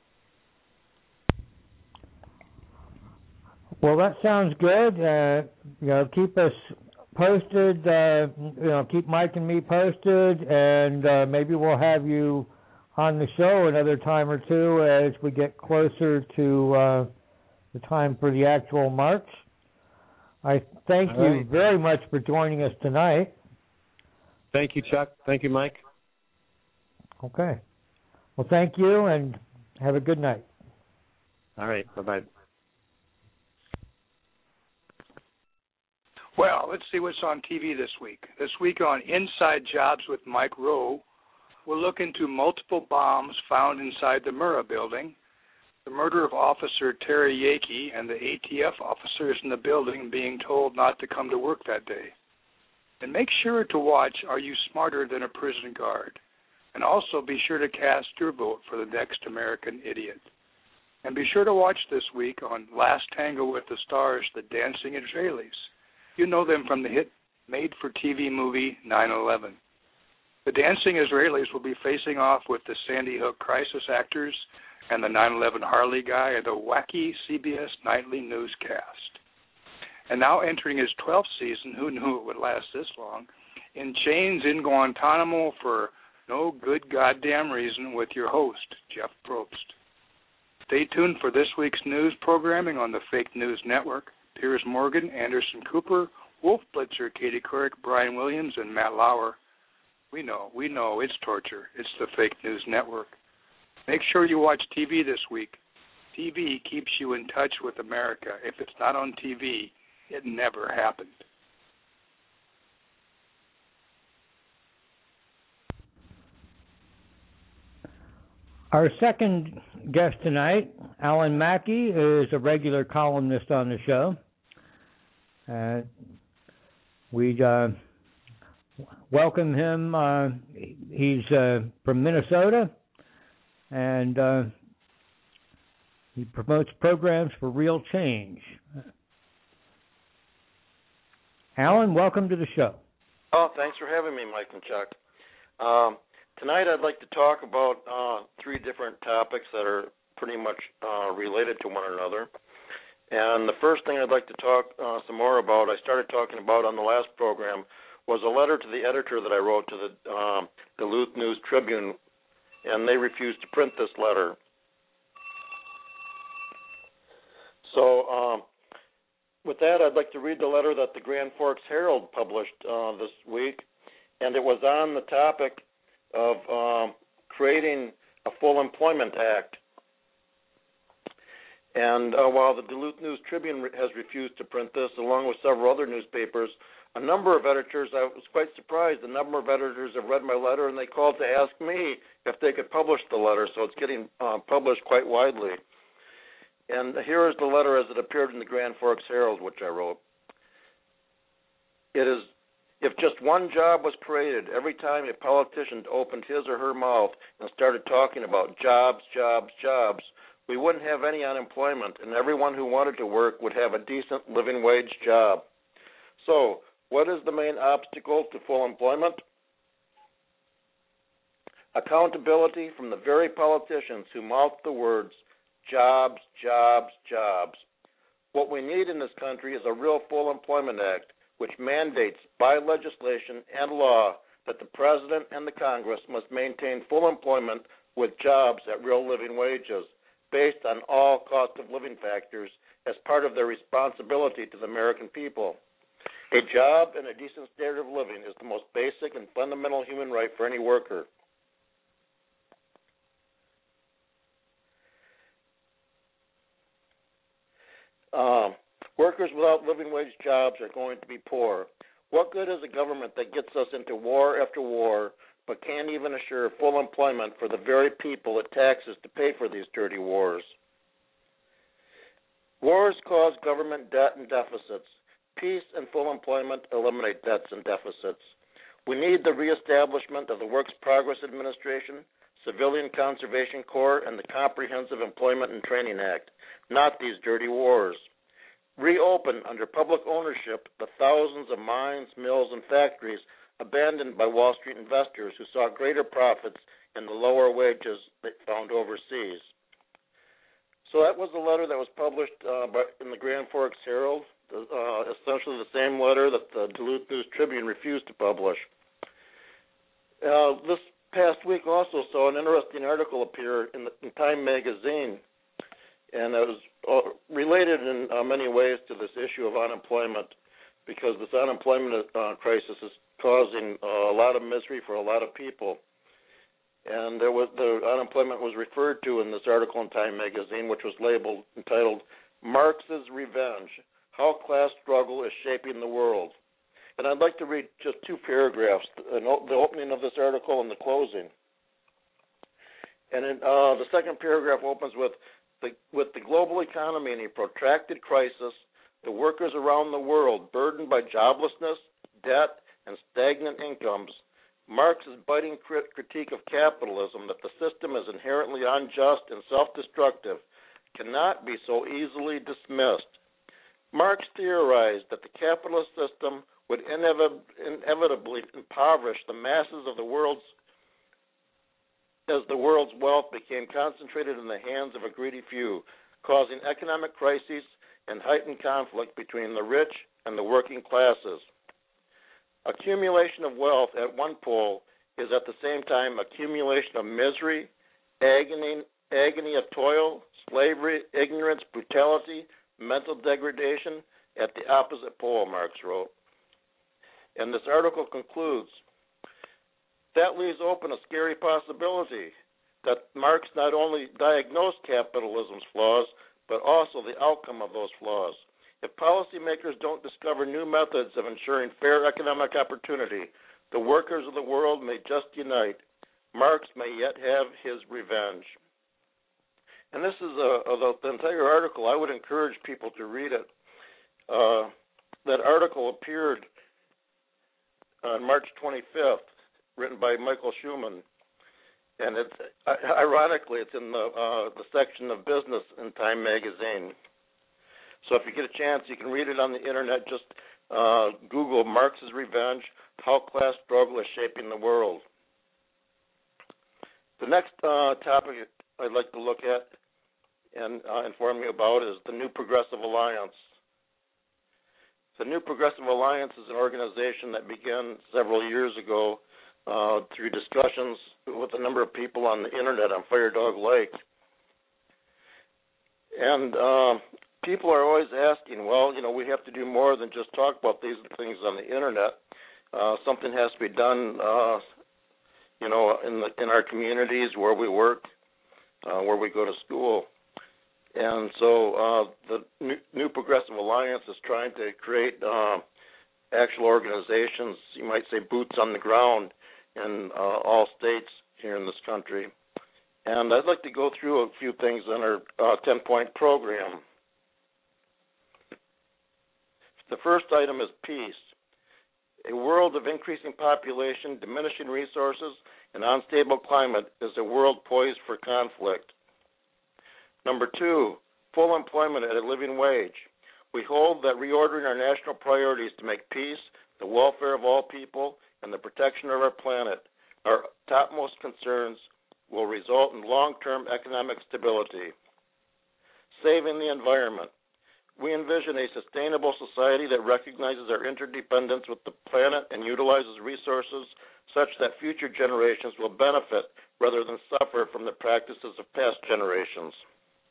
Well, that sounds good. Keep us posted. Keep Mike and me posted, and maybe we'll have you on the show another time or two as we get closer to the time for the actual march. I thank you very much for joining us tonight. Thank you, Chuck. Thank you, Mike. Okay. Well, thank you, and have a good night. All right. Bye-bye. Well, let's see what's on TV this week. This week on Inside Jobs with Mike Rowe, we'll look into multiple bombs found inside the Murrah building, the murder of Officer Terry Yakey, and the ATF officers in the building being told not to come to work that day. And make sure to watch Are You Smarter Than a Prison Guard? And also be sure to cast your vote for the next American Idiot. And be sure to watch this week on Last Tango with the Stars, the Dancing Israelis. You know them from the hit made-for-TV movie 9/11. The Dancing Israelis will be facing off with the Sandy Hook Crisis actors and the 9/11 Harley guy and the wacky CBS nightly newscast. And now entering his 12th season, who knew it would last this long, in chains in Guantanamo for no good goddamn reason with your host, Jeff Probst. Stay tuned for this week's news programming on the Fake News Network. Piers Morgan, Anderson Cooper, Wolf Blitzer, Katie Couric, Brian Williams, and Matt Lauer. We know, it's torture. It's the Fake News Network. Make sure you watch TV this week. TV keeps you in touch with America. If it's not on TV, it never happened. Our second guest tonight, Alan Mackey, is a regular columnist on the show. We welcome him. He's from Minnesota, and he promotes programs for real change. Alan, welcome to the show. Oh, thanks for having me, Mike and Chuck. Tonight I'd like to talk about three different topics that are pretty much related to one another. And the first thing I'd like to talk some more about, I started talking about on the last program, was a letter to the editor that I wrote to the Duluth News Tribune, and they refused to print this letter. So with that, I'd like to read the letter that the Grand Forks Herald published this week, and it was on the topic of creating a Full Employment Act. And while the Duluth News Tribune has refused to print this, along with several other newspapers, a number of editors, I was quite surprised, a number of editors have read my letter, and they called to ask me if they could publish the letter, so it's getting published quite widely. And here is the letter as it appeared in the Grand Forks Herald, which I wrote. It is, if just one job was created every time a politician opened his or her mouth and started talking about jobs, jobs, jobs, we wouldn't have any unemployment, and everyone who wanted to work would have a decent living wage job. So, what is the main obstacle to full employment? Accountability from the very politicians who mouth the words, jobs, jobs, jobs. What we need in this country is a real Full Employment Act, which mandates by legislation and law that the President and the Congress must maintain full employment with jobs at real living wages. based on all cost of living factors as part of their responsibility to the American people. A job and a decent standard of living is the most basic and fundamental human right for any worker. Workers without living wage jobs are going to be poor. What good is a government that gets us into war after war but can't even assure full employment for the very people it taxes to pay for these dirty wars? Wars cause government debt and deficits. Peace and full employment eliminate debts and deficits. We need the reestablishment of the Works Progress Administration, Civilian Conservation Corps, and the Comprehensive Employment and Training Act, not these dirty wars. Reopen under public ownership the thousands of mines, mills, and factories abandoned by Wall Street investors who saw greater profits in the lower wages they found overseas. So that was a letter that was published in the Grand Forks Herald, essentially the same letter that the Duluth News Tribune refused to publish. This past week also saw an interesting article appear in Time magazine, and it was related in many ways to this issue of unemployment, because this unemployment crisis is causing a lot of misery for a lot of people. And the unemployment was referred to in this article in Time magazine, which was entitled Marx's Revenge, How Class Struggle is Shaping the World. And I'd like to read just two paragraphs, the opening of this article and the closing. And the second paragraph opens with the global economy in a protracted crisis, the workers around the world burdened by joblessness, debt, and stagnant incomes, Marx's biting critique of capitalism that the system is inherently unjust and self-destructive cannot be so easily dismissed. Marx theorized that the capitalist system would inevitably impoverish the masses of the world's as the world's wealth became concentrated in the hands of a greedy few, causing economic crises and heightened conflict between the rich and the working classes. Accumulation of wealth at one pole is at the same time accumulation of misery, agony of toil, slavery, ignorance, brutality, mental degradation at the opposite pole, Marx wrote. And this article concludes, that leaves open a scary possibility that Marx not only diagnosed capitalism's flaws, but also the outcome of those flaws. If policymakers don't discover new methods of ensuring fair economic opportunity, the workers of the world may just unite. Marx may yet have his revenge. And this is the entire article. I would encourage people to read it. That article appeared on March 25th. Written by Michael Schumann, and ironically it's in the section of business in Time magazine. So if you get a chance, you can read it on the internet. Just Google Marx's Revenge: How Class Struggle is Shaping the World. The next topic I'd like to look at and inform you about is the New Progressive Alliance. The New Progressive Alliance is an organization that began several years ago through discussions with a number of people on the internet on Fire Dog Lake. And people are always asking, well, we have to do more than just talk about these things on the internet. Something has to be done, in our communities where we work, where we go to school. And so the New Progressive Alliance is trying to create actual organizations, you might say boots on the ground, in all states here in this country. And I'd like to go through a few things in our 10-point program. The first item is peace. A world of increasing population, diminishing resources, and unstable climate is a world poised for conflict. Number 2, full employment at a living wage. We hold that reordering our national priorities to make peace, the welfare of all people, and the protection of our planet our topmost concerns will result in long-term economic stability. Saving the environment. We envision a sustainable society that recognizes our interdependence with the planet and utilizes resources such that future generations will benefit rather than suffer from the practices of past generations.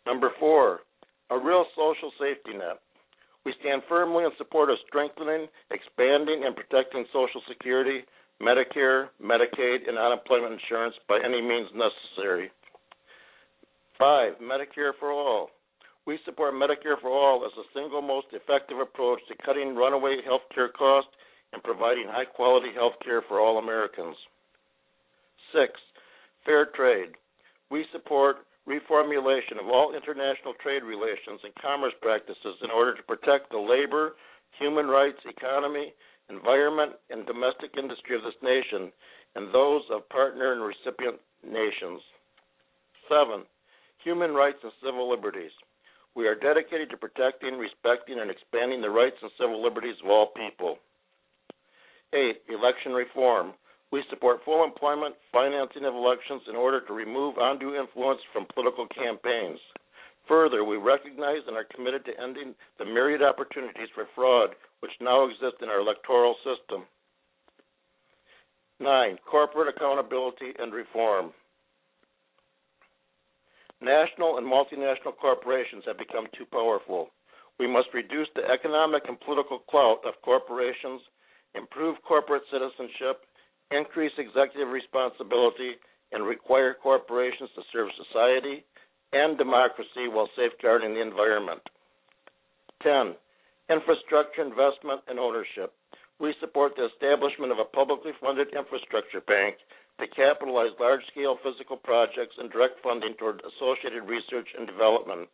Number 4, a real social safety net. We stand firmly in support of strengthening, expanding, and protecting Social Security, Medicare, Medicaid, and unemployment insurance by any means necessary. 5, Medicare for all. We support Medicare for all as the single most effective approach to cutting runaway health care costs and providing high-quality health care for all Americans. 6, fair trade. We support reformulation of all international trade relations and commerce practices in order to protect the labor, human rights, economy, environment, and domestic industry of this nation and those of partner and recipient nations. 7, human rights and civil liberties. We are dedicated to protecting, respecting, and expanding the rights and civil liberties of all people. 8, election reform. We support full employment, financing of elections in order to remove undue influence from political campaigns. Further, we recognize and are committed to ending the myriad opportunities for fraud which now exist in our electoral system. 9, corporate accountability and reform. National and multinational corporations have become too powerful. We must reduce the economic and political clout of corporations, improve corporate citizenship, increase executive responsibility, and require corporations to serve society and democracy while safeguarding the environment. 10, infrastructure investment and ownership. We support the establishment of a publicly funded infrastructure bank to capitalize large-scale physical projects and direct funding toward associated research and development.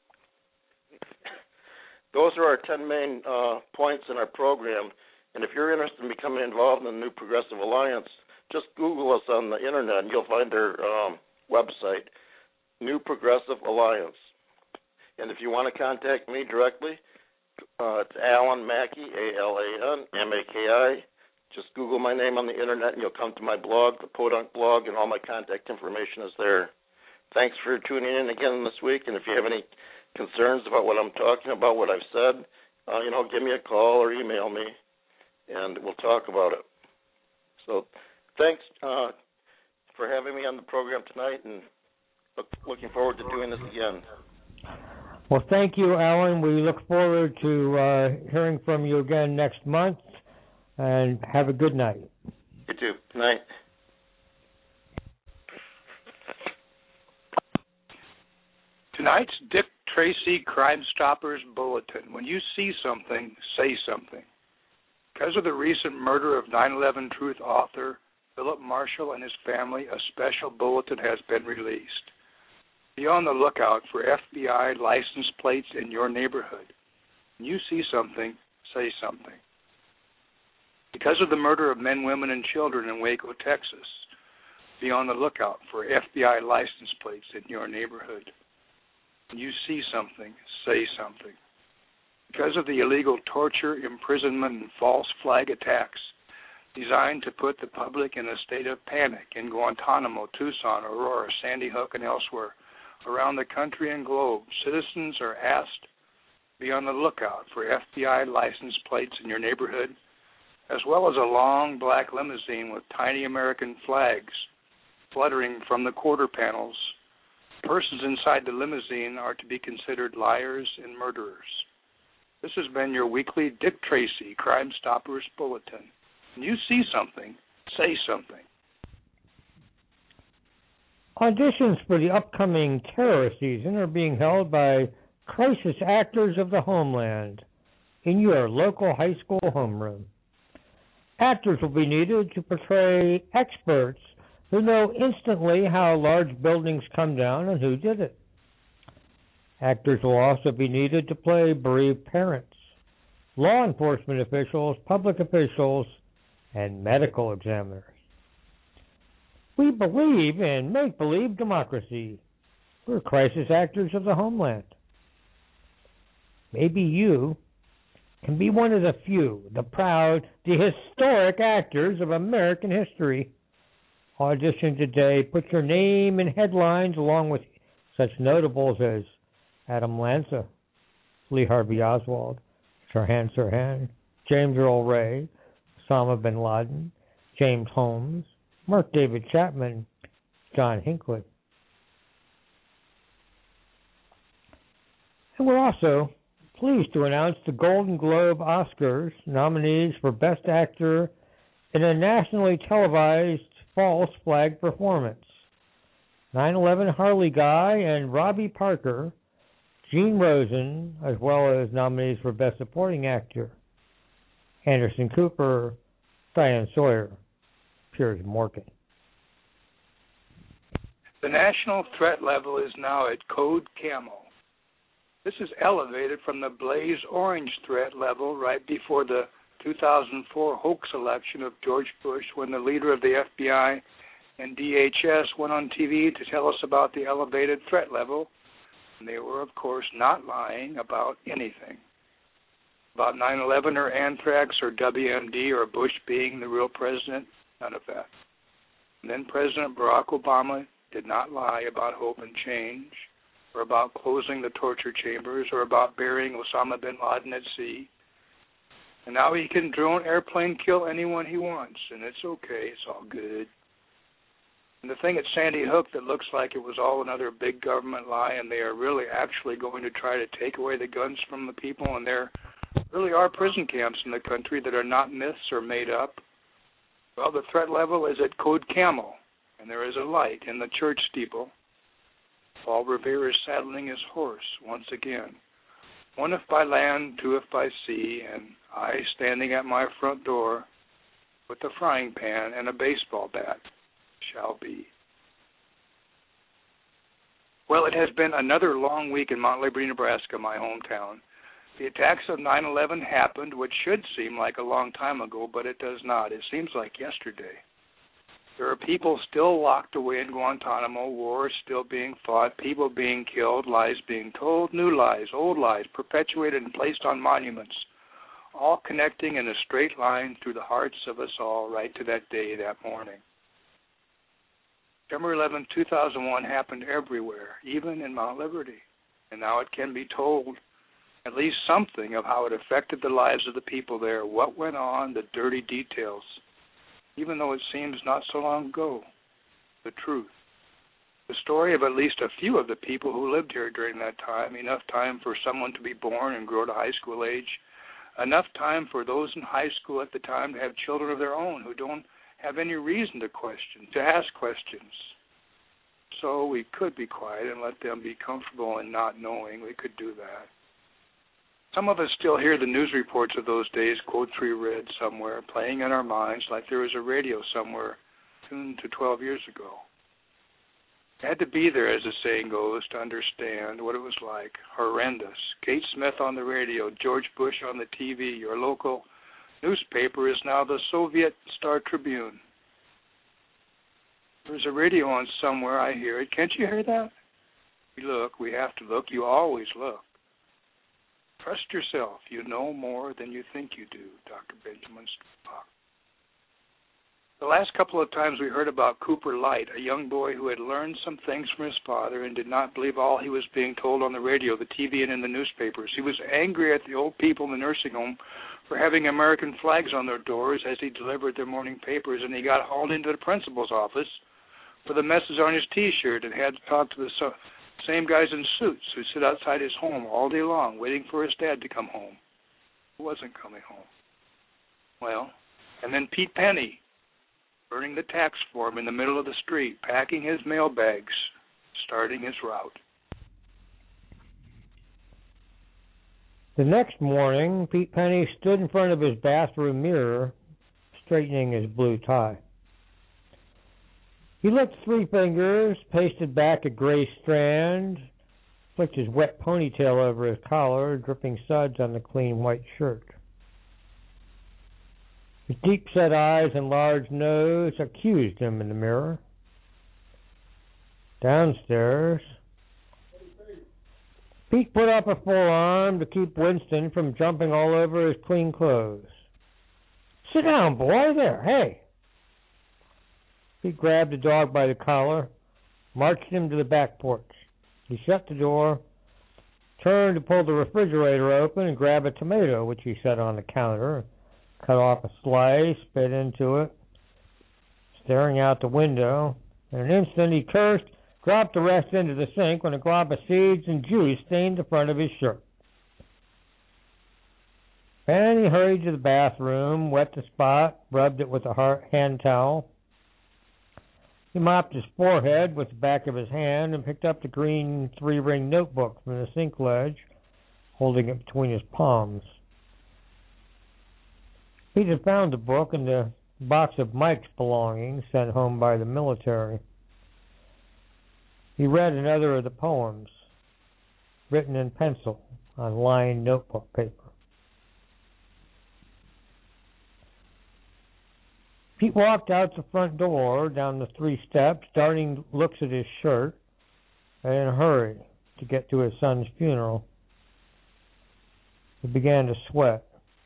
Those are our 10 main points in our program. And if you're interested in becoming involved in the New Progressive Alliance, just Google us on the internet and you'll find our website, New Progressive Alliance. And if you want to contact me directly, it's Alan Mackey, AlanMaki. Just Google my name on the internet and you'll come to my blog, the Podunk blog, and all my contact information is there. Thanks for tuning in again this week. And if you have any concerns about what I'm talking about, what I've said, give me a call or email me, and we'll talk about it. So thanks for having me on the program tonight, and looking forward to doing this again. Well, thank you, Alan. We look forward to hearing from you again next month, and have a good night. You too. Good night. Tonight's Dick Tracy Crime Stoppers Bulletin. When you see something, say something. Because of the recent murder of 9/11 Truth author Philip Marshall and his family, a special bulletin has been released. Be on the lookout for FBI license plates in your neighborhood. When you see something, say something. Because of the murder of men, women, and children in Waco, Texas, be on the lookout for FBI license plates in your neighborhood. When you see something, say something. Because of the illegal torture, imprisonment, and false flag attacks designed to put the public in a state of panic in Guantanamo, Tucson, Aurora, Sandy Hook, and elsewhere around the country and globe, citizens are asked to be on the lookout for FBI license plates in your neighborhood, as well as a long black limousine with tiny American flags fluttering from the quarter panels. Persons inside the limousine are to be considered liars and murderers. This has been your weekly Dick Tracy Crime Stoppers Bulletin. When you see something, say something. Auditions for the upcoming terror season are being held by crisis actors of the homeland in your local high school homeroom. Actors will be needed to portray experts who know instantly how large buildings come down and who did it. Actors will also be needed to play bereaved parents, law enforcement officials, public officials, and medical examiners. We believe in make-believe democracy. We're crisis actors of the homeland. Maybe you can be one of the few, the proud, the historic actors of American history. Audition today. Put your name in headlines along with such notables as Adam Lanza, Lee Harvey Oswald, Sirhan Sirhan, James Earl Ray, Osama bin Laden, James Holmes, Mark David Chapman, John Hinckley. And we're also pleased to announce the Golden Globe Oscars nominees for Best Actor in a nationally televised false flag performance. 9/11 Harley Guy and Robbie Parker, Gene Rosen, as well as nominees for Best Supporting Actor. Anderson Cooper, Diane Sawyer, Piers Morgan. The national threat level is now at Code Camel. This is elevated from the Blaze Orange threat level right before the 2004 hoax election of George Bush, when the leader of the FBI and DHS went on TV to tell us about the elevated threat level. And they were, of course, not lying about anything. About 9/11 or anthrax or WMD or Bush being the real president, none of that. And then President Barack Obama did not lie about hope and change, or about closing the torture chambers, or about burying Osama bin Laden at sea. And now he can drone airplane kill anyone he wants, and it's okay, it's all good. And the thing at Sandy Hook that looks like it was all another big government lie, and they are really actually going to try to take away the guns from the people, and there really are prison camps in the country that are not myths or made up. Well, the threat level is at Code Camel, and there is a light in the church steeple. Paul Revere is saddling his horse once again. One if by land, two if by sea, and I standing at my front door with a frying pan and a baseball bat shall be. Well, it has been another long week in Montgomery, Nebraska, my hometown. The attacks of 9/11 happened, which should seem like a long time ago, but it does not. It seems like yesterday. There are people still locked away in Guantanamo, wars still being fought, people being killed, lies being told, new lies, old lies, perpetuated and placed on monuments, all connecting in a straight line through the hearts of us all right to that day, that morning. September 11, 2001 happened everywhere, even in Mount Liberty, and now it can be told at least something of how it affected the lives of the people there, what went on, the dirty details, even though it seems not so long ago, the truth. The story of at least a few of the people who lived here during that time, enough time for someone to be born and grow to high school age, enough time for those in high school at the time to have children of their own who don't have any reason to ask questions. So we could be quiet and let them be comfortable in not knowing. We could do that. Some of us still hear the news reports of those days, quotes we read somewhere, playing in our minds like there was a radio somewhere tuned to 12 years ago. I had to be there, as the saying goes, to understand what it was like. Horrendous. Kate Smith on the radio, George Bush on the TV. Your local newspaper is now the Soviet Star Tribune. There's a radio on somewhere, I hear it. Can't you hear that? We look, we have to look, you always look. Trust yourself. You know more than you think you do, Dr. Benjamin Spock. The last couple of times we heard about Cooper Light, a young boy who had learned some things from his father and did not believe all he was being told on the radio, the TV, and in the newspapers. He was angry at the old people in the nursing home for having American flags on their doors as he delivered their morning papers, and he got hauled into the principal's office for the message on his T-shirt and had to talk to the same guys in suits who sit outside his home all day long waiting for his dad to come home. He wasn't coming home. Well, and then Pete Penny, burning the tax form in the middle of the street, packing his mail bags, starting his route. The next morning, Pete Penny stood in front of his bathroom mirror, straightening his blue tie. He licked 3 fingers, pasted back a gray strand, flicked his wet ponytail over his collar, dripping suds on the clean white shirt. His deep-set eyes and large nose accused him in the mirror. Downstairs, Pete put up a forearm to keep Winston from jumping all over his clean clothes. "Sit down, boy. There. Hey." He grabbed the dog by the collar, marched him to the back porch. He shut the door, turned to pull the refrigerator open and grab a tomato, which he set on the counter, cut off a slice, bit into it, staring out the window. In an instant he cursed dropped the rest into the sink when a glob of seeds and juice stained the front of his shirt. And he hurried to the bathroom, wet the spot, rubbed it with a hand towel. He mopped his forehead with the back of his hand and picked up the green 3-ring notebook from the sink ledge, holding it between his palms. Pete had found the book in the box of Mike's belongings sent home by the military. He read another of the poems, written in pencil on lined notebook paper. Pete walked out the front door, down the 3 steps, darting looks at his shirt, and in a hurry to get to his son's funeral. He began to sweat.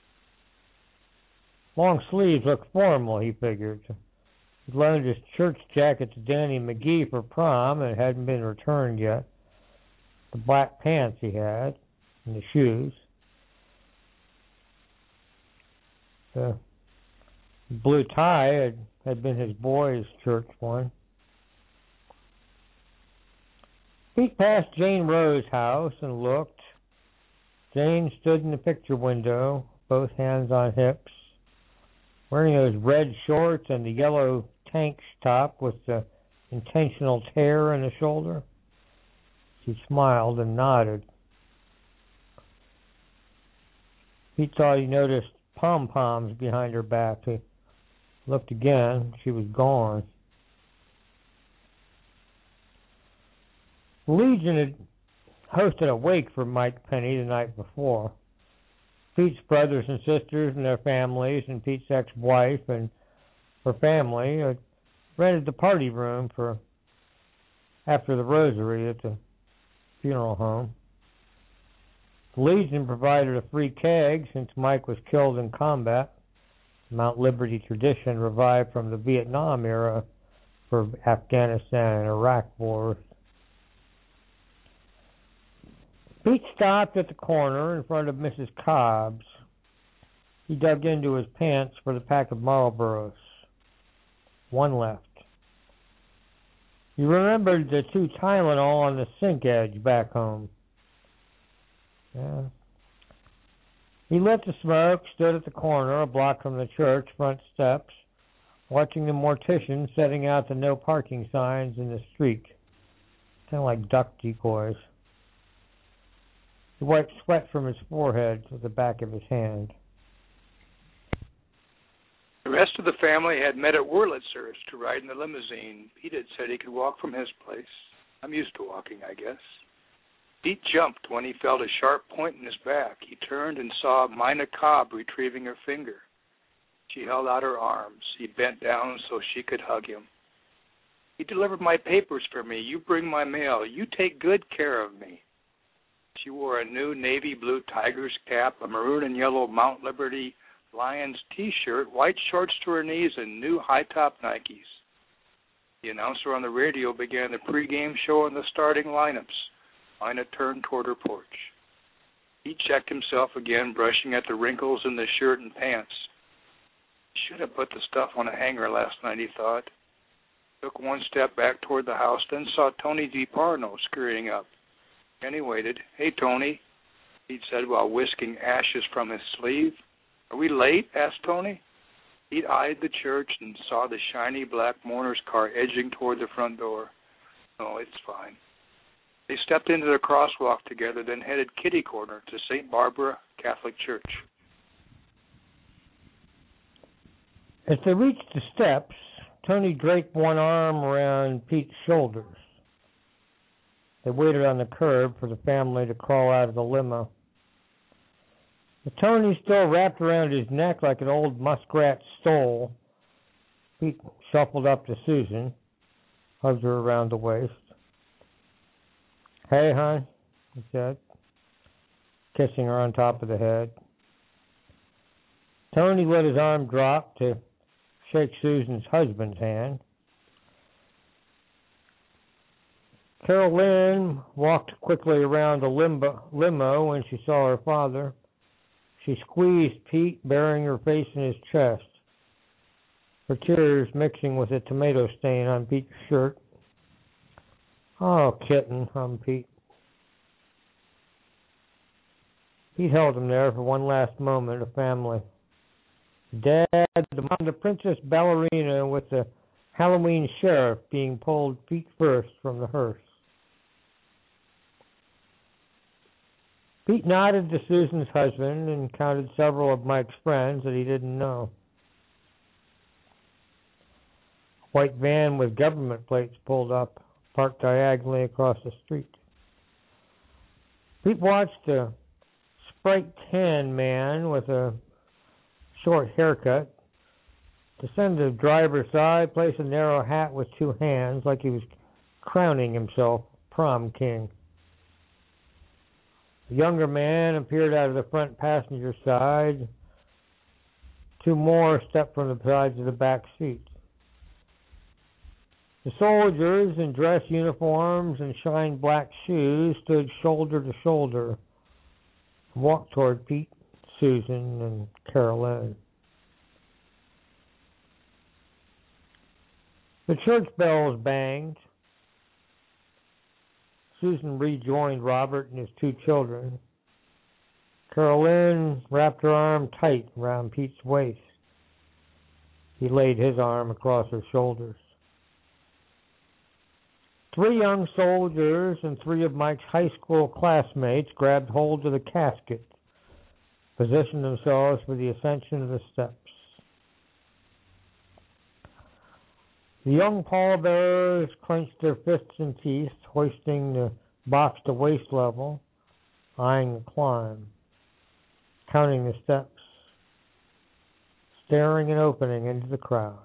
Long sleeves looked formal, he figured. He'd loaned his church jacket to Danny McGee for prom, and it hadn't been returned yet. The black pants he had, and the shoes. The blue tie had been his boy's church one. Pete passed Jane Rowe's house and looked. Jane stood in the picture window, both hands on hips, wearing those red shorts and the yellow tank top with the intentional tear in the shoulder. She smiled and nodded. Pete thought he noticed pom-poms behind her back. He looked again. She was gone. The Legion had hosted a wake for Mike Penny the night before. Pete's brothers and sisters and their families, and Pete's ex-wife and her family rented the party room for after the rosary at the funeral home. The Legion provided a free keg since Mike was killed in combat. Mount Liberty tradition revived from the Vietnam era for Afghanistan and Iraq wars. Pete stopped at the corner in front of Mrs. Cobb's. He dug into his pants for the pack of Marlboros. 1 left. He remembered the 2 Tylenol on the sink edge back home. Yeah. He lit the smoke, stood at the corner, a block from the church front steps, watching the mortician setting out the no parking signs in the street. Kind of like duck decoys. He wiped sweat from his forehead with the back of his hand. The rest of the family had met at Wurlitzer's to ride in the limousine. Pete had said he could walk from his place. I'm used to walking, I guess. Pete jumped when he felt a sharp point in his back. He turned and saw Mina Cobb retrieving her finger. She held out her arms. He bent down so she could hug him. He delivered my papers for me. You bring my mail. You take good care of me. She wore a new navy blue tiger's cap, a maroon and yellow Mount Liberty Lions T-shirt, white shorts to her knees, and new high-top Nikes. The announcer on the radio began the pregame show and the starting lineups. Mina turned toward her porch. He checked himself again, brushing at the wrinkles in the shirt and pants. Should have put the stuff on a hanger last night, he thought. Took 1 step back toward the house, then saw Tony DiParno scurrying up. Then he waited. Hey, Tony, Pete said while whisking ashes from his sleeve. Are we late? Asked Tony. Pete eyed the church and saw the shiny black mourner's car edging toward the front door. Oh, it's fine. They stepped into the crosswalk together, then headed kitty corner to St. Barbara Catholic Church. As they reached the steps, Tony draped one arm around Pete's shoulders. They waited on the curb for the family to crawl out of the limo. With Tony still wrapped around his neck like an old muskrat stole, Pete shuffled up to Susan, hugged her around the waist. Hey, hon, he said, kissing her on top of the head. Tony let his arm drop to shake Susan's husband's hand. Carol Lynn walked quickly around the limo when she saw her father. She squeezed Pete, burying her face in his chest, her tears mixing with a tomato stain on Pete's shirt. Oh, kitten, hummed Pete. Pete held him there for one last moment of family. Dad, the mom, the princess ballerina with the Halloween sheriff being pulled feet first from the hearse. Pete nodded to Susan's husband and counted several of Mike's friends that he didn't know. A white van with government plates pulled up, parked diagonally across the street. Pete watched a Sprite tan man with a short haircut descend to the driver's side, place a narrow hat with two hands like he was crowning himself prom king. A younger man appeared out of the front passenger side. Two more stepped from the sides of the back seat. The soldiers in dress uniforms and shined black shoes stood shoulder to shoulder and walked toward Pete, Susan, and Carolyn. The church bells banged. Susan rejoined Robert and his two children. Carolyn wrapped her arm tight around Pete's waist. He laid his arm across her shoulders. 3 young soldiers and 3 of Mike's high school classmates grabbed hold of the casket, positioned themselves for the ascension of the steps. The young pallbearers clenched their fists and teeth, hoisting the box to waist level, eyeing the climb, counting the steps, staring and opening into the crowd.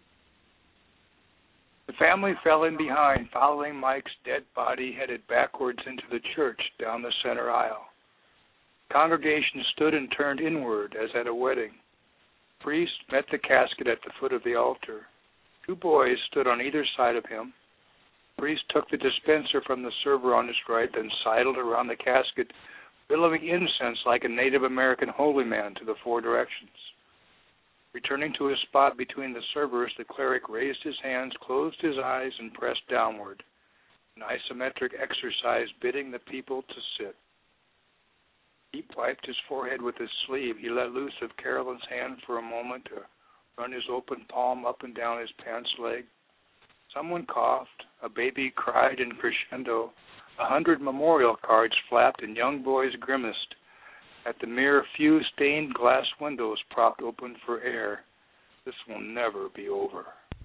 The family fell in behind, following Mike's dead body headed backwards into the church down the center aisle. The congregation stood and turned inward as at a wedding. The priest met the casket at the foot of the altar. 2 boys stood on either side of him. The priest took the dispenser from the server on his right, then sidled around the casket, billowing incense like a Native American holy man to the 4 directions. Returning to his spot between the servers, the cleric raised his hands, closed his eyes, and pressed downward, an isometric exercise bidding the people to sit. He wiped his forehead with his sleeve. He let loose of Carolyn's hand for a moment to run his open palm up and down his pants leg. Someone coughed. A baby cried in crescendo. 100 memorial cards flapped, and young boys grimaced at the mere few stained glass windows propped open for air. This will never be over.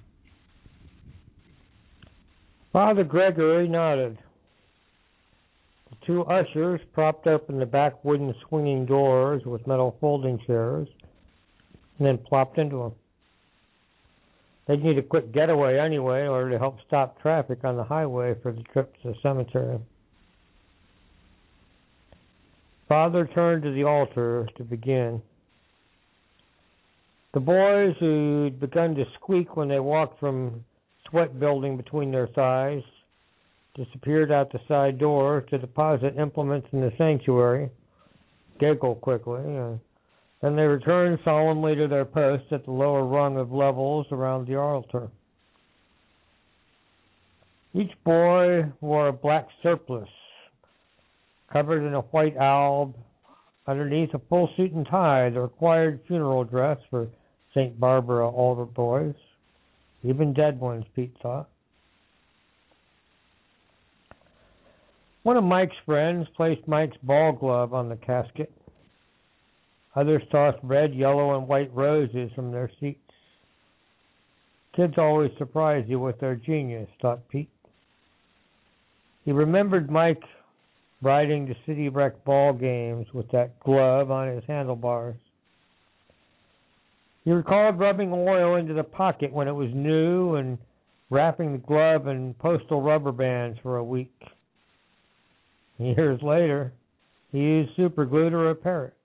Father Gregory nodded. The 2 ushers propped open the back wooden swinging doors with metal folding chairs and then plopped into them. They'd need a quick getaway anyway in order to help stop traffic on the highway for the trip to the cemetery. Father turned to the altar to begin. The boys, who'd begun to squeak when they walked from sweat building between their thighs, disappeared out the side door to deposit implements in the sanctuary, giggled quickly, then they returned solemnly to their posts at the lower rung of levels around the altar. Each boy wore a black surplice, covered in a white alb, underneath a full suit and tie, the required funeral dress for St. Barbara altar boys, even dead ones, Pete thought. One of Mike's friends placed Mike's ball glove on the casket. Others tossed red, yellow, and white roses from their seats. Kids always surprise you with their genius, thought Pete. He remembered Mike riding to city rec ball games with that glove on his handlebars. He recalled rubbing oil into the pocket when it was new and wrapping the glove in postal rubber bands for a week. Years later, he used super glue to repair it.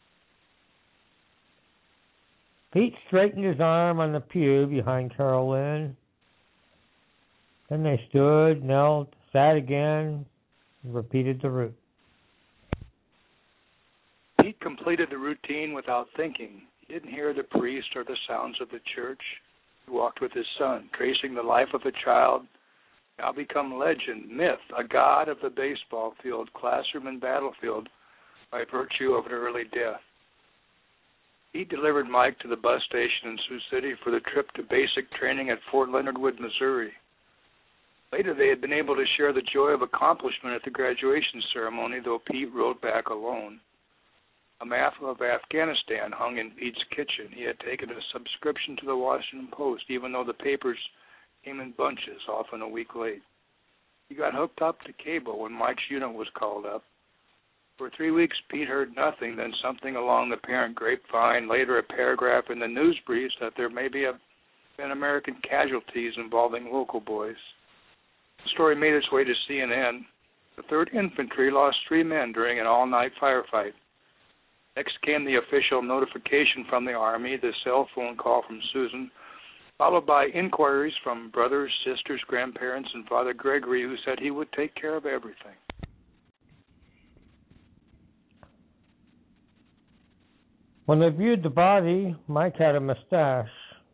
Pete straightened his arm on the pew behind Carolyn. Then they stood, knelt, sat again, and repeated the route. Pete completed the routine without thinking. He didn't hear the priest or the sounds of the church. He walked with his son, tracing the life of a child now become legend, myth, a god of the baseball field, classroom, and battlefield by virtue of an early death. Pete delivered Mike to the bus station in Sioux City for the trip to basic training at Fort Leonard Wood, Missouri. Later, they had been able to share the joy of accomplishment at the graduation ceremony, though Pete rode back alone. A map of Afghanistan hung in Pete's kitchen. He had taken a subscription to the Washington Post, even though the papers came in bunches, often a week late. He got hooked up to cable when Mike's unit was called up. For 3 weeks, Pete heard nothing, then something along the parent grapevine, later a paragraph in the news briefs that there may be been American casualties involving local boys. The story made its way to CNN. The 3rd Infantry lost 3 men during an all-night firefight. Next came the official notification from the Army, the cell phone call from Susan, followed by inquiries from brothers, sisters, grandparents, and Father Gregory, who said he would take care of everything. When they viewed the body, Mike had a mustache.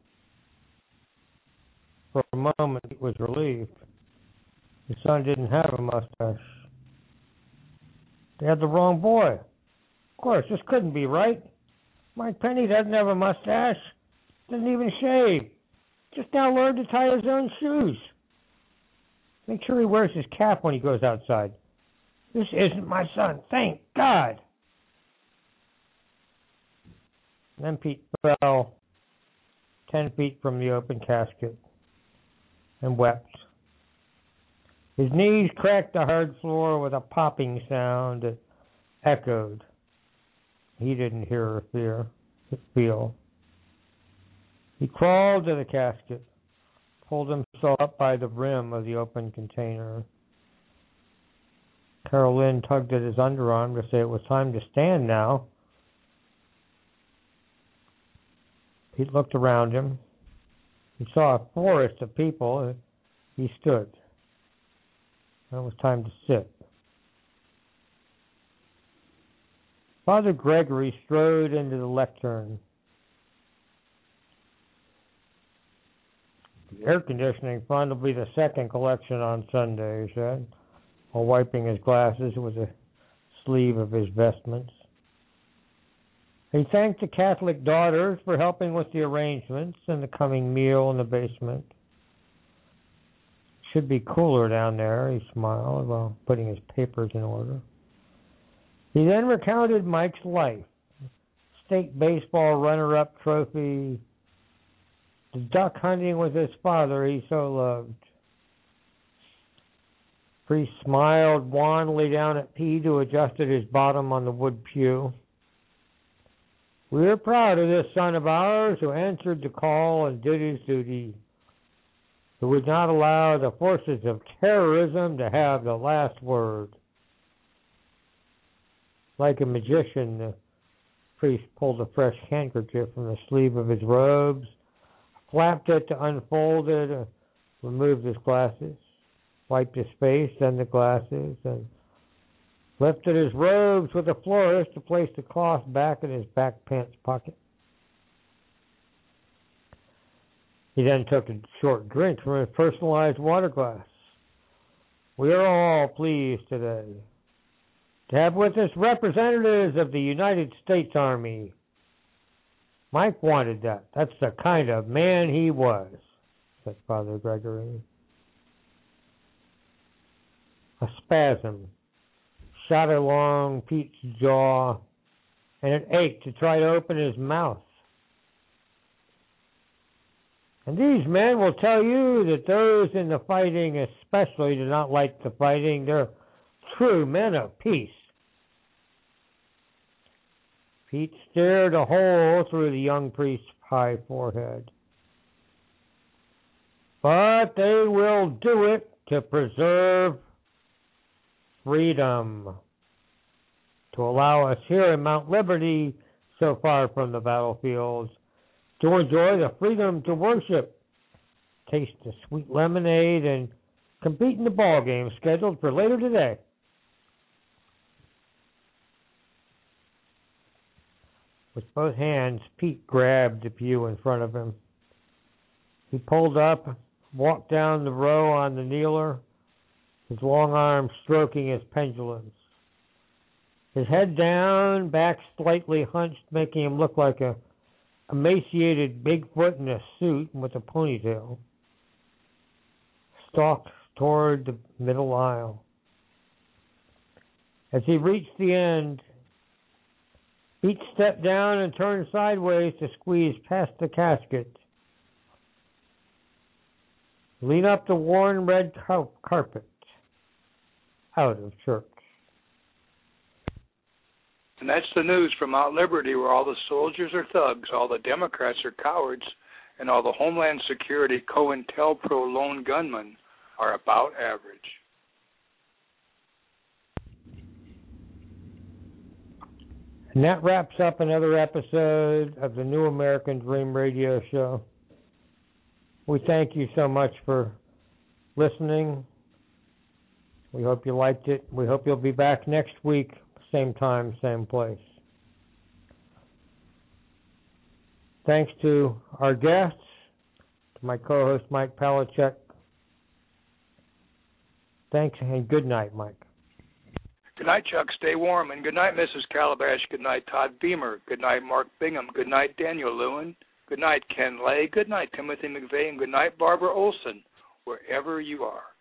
For a moment, he was relieved. His son didn't have a mustache. They had the wrong boy. Of course, this couldn't be right. Mike Penny doesn't have a mustache. Doesn't even shave. Just now learned to tie his own shoes. Make sure he wears his cap when he goes outside. This isn't my son, thank God. Then Pete fell 10 feet from the open casket and wept. His knees cracked the hard floor with a popping sound that echoed. He didn't hear or feel. He crawled to the casket, pulled himself up by the rim of the open container. Carol Lynn tugged at his underarm to say it was time to stand now. Pete looked around him. He saw a forest of people. He stood. It was time to sit. Father Gregory strode into the lectern. The air conditioning fund will be the second collection on Sunday, he said, while wiping his glasses with a sleeve of his vestments. He thanked the Catholic Daughters for helping with the arrangements and the coming meal in the basement. Should be cooler down there, he smiled while putting his papers in order. He then recounted Mike's life. State baseball runner-up trophy, the duck hunting with his father he so loved. Priest smiled wanly down at Pete, who adjusted his bottom on the wood pew. We are proud of this son of ours who answered the call and did his duty, who would not allow the forces of terrorism to have the last word. Like a magician, the priest pulled a fresh handkerchief from the sleeve of his robes, flapped it to unfold it, removed his glasses, wiped his face, then the glasses, and lifted his robes with a flourish to place the cloth back in his back pants pocket. He then took a short drink from his personalized water glass. We are all pleased today to have with us representatives of the United States Army. Mike wanted that. That's the kind of man he was, said Father Gregory. A spasm shot along Pete's jaw, and it ached to try to open his mouth. And these men will tell you that those in the fighting especially do not like the fighting. They're true men of peace. Pete stared a hole through the young priest's high forehead. But they will do it to preserve freedom, to allow us here in Mount Liberty, so far from the battlefields, to enjoy the freedom to worship, taste the sweet lemonade, and compete in the ball game scheduled for later today. With both hands, Pete grabbed the pew in front of him. He pulled up, walked down the row on the kneeler, his long arms stroking his pendulums. His head down, back slightly hunched, making him look like a emaciated Bigfoot in a suit with a ponytail. Stalked toward the middle aisle. As he reached the end, Pete stepped down and turned sideways to squeeze past the casket. Lean up the worn red carpet. Out of church. And that's the news from Mount Liberty, where all the soldiers are thugs, all the Democrats are cowards, and all the Homeland Security COINTELPRO lone gunmen are about average. And that wraps up another episode of the New American Dream Radio Show. We thank you so much for listening. We hope you liked it. We hope you'll be back next week, same time, same place. Thanks to our guests, to my co-host Mike Palachuk. Thanks and good night, Mike. Good night, Chuck. Stay warm. And good night, Mrs. Calabash. Good night, Todd Beamer. Good night, Mark Bingham. Good night, Daniel Lewin. Good night, Ken Lay. Good night, Timothy McVeigh. And good night, Barbara Olson, wherever you are.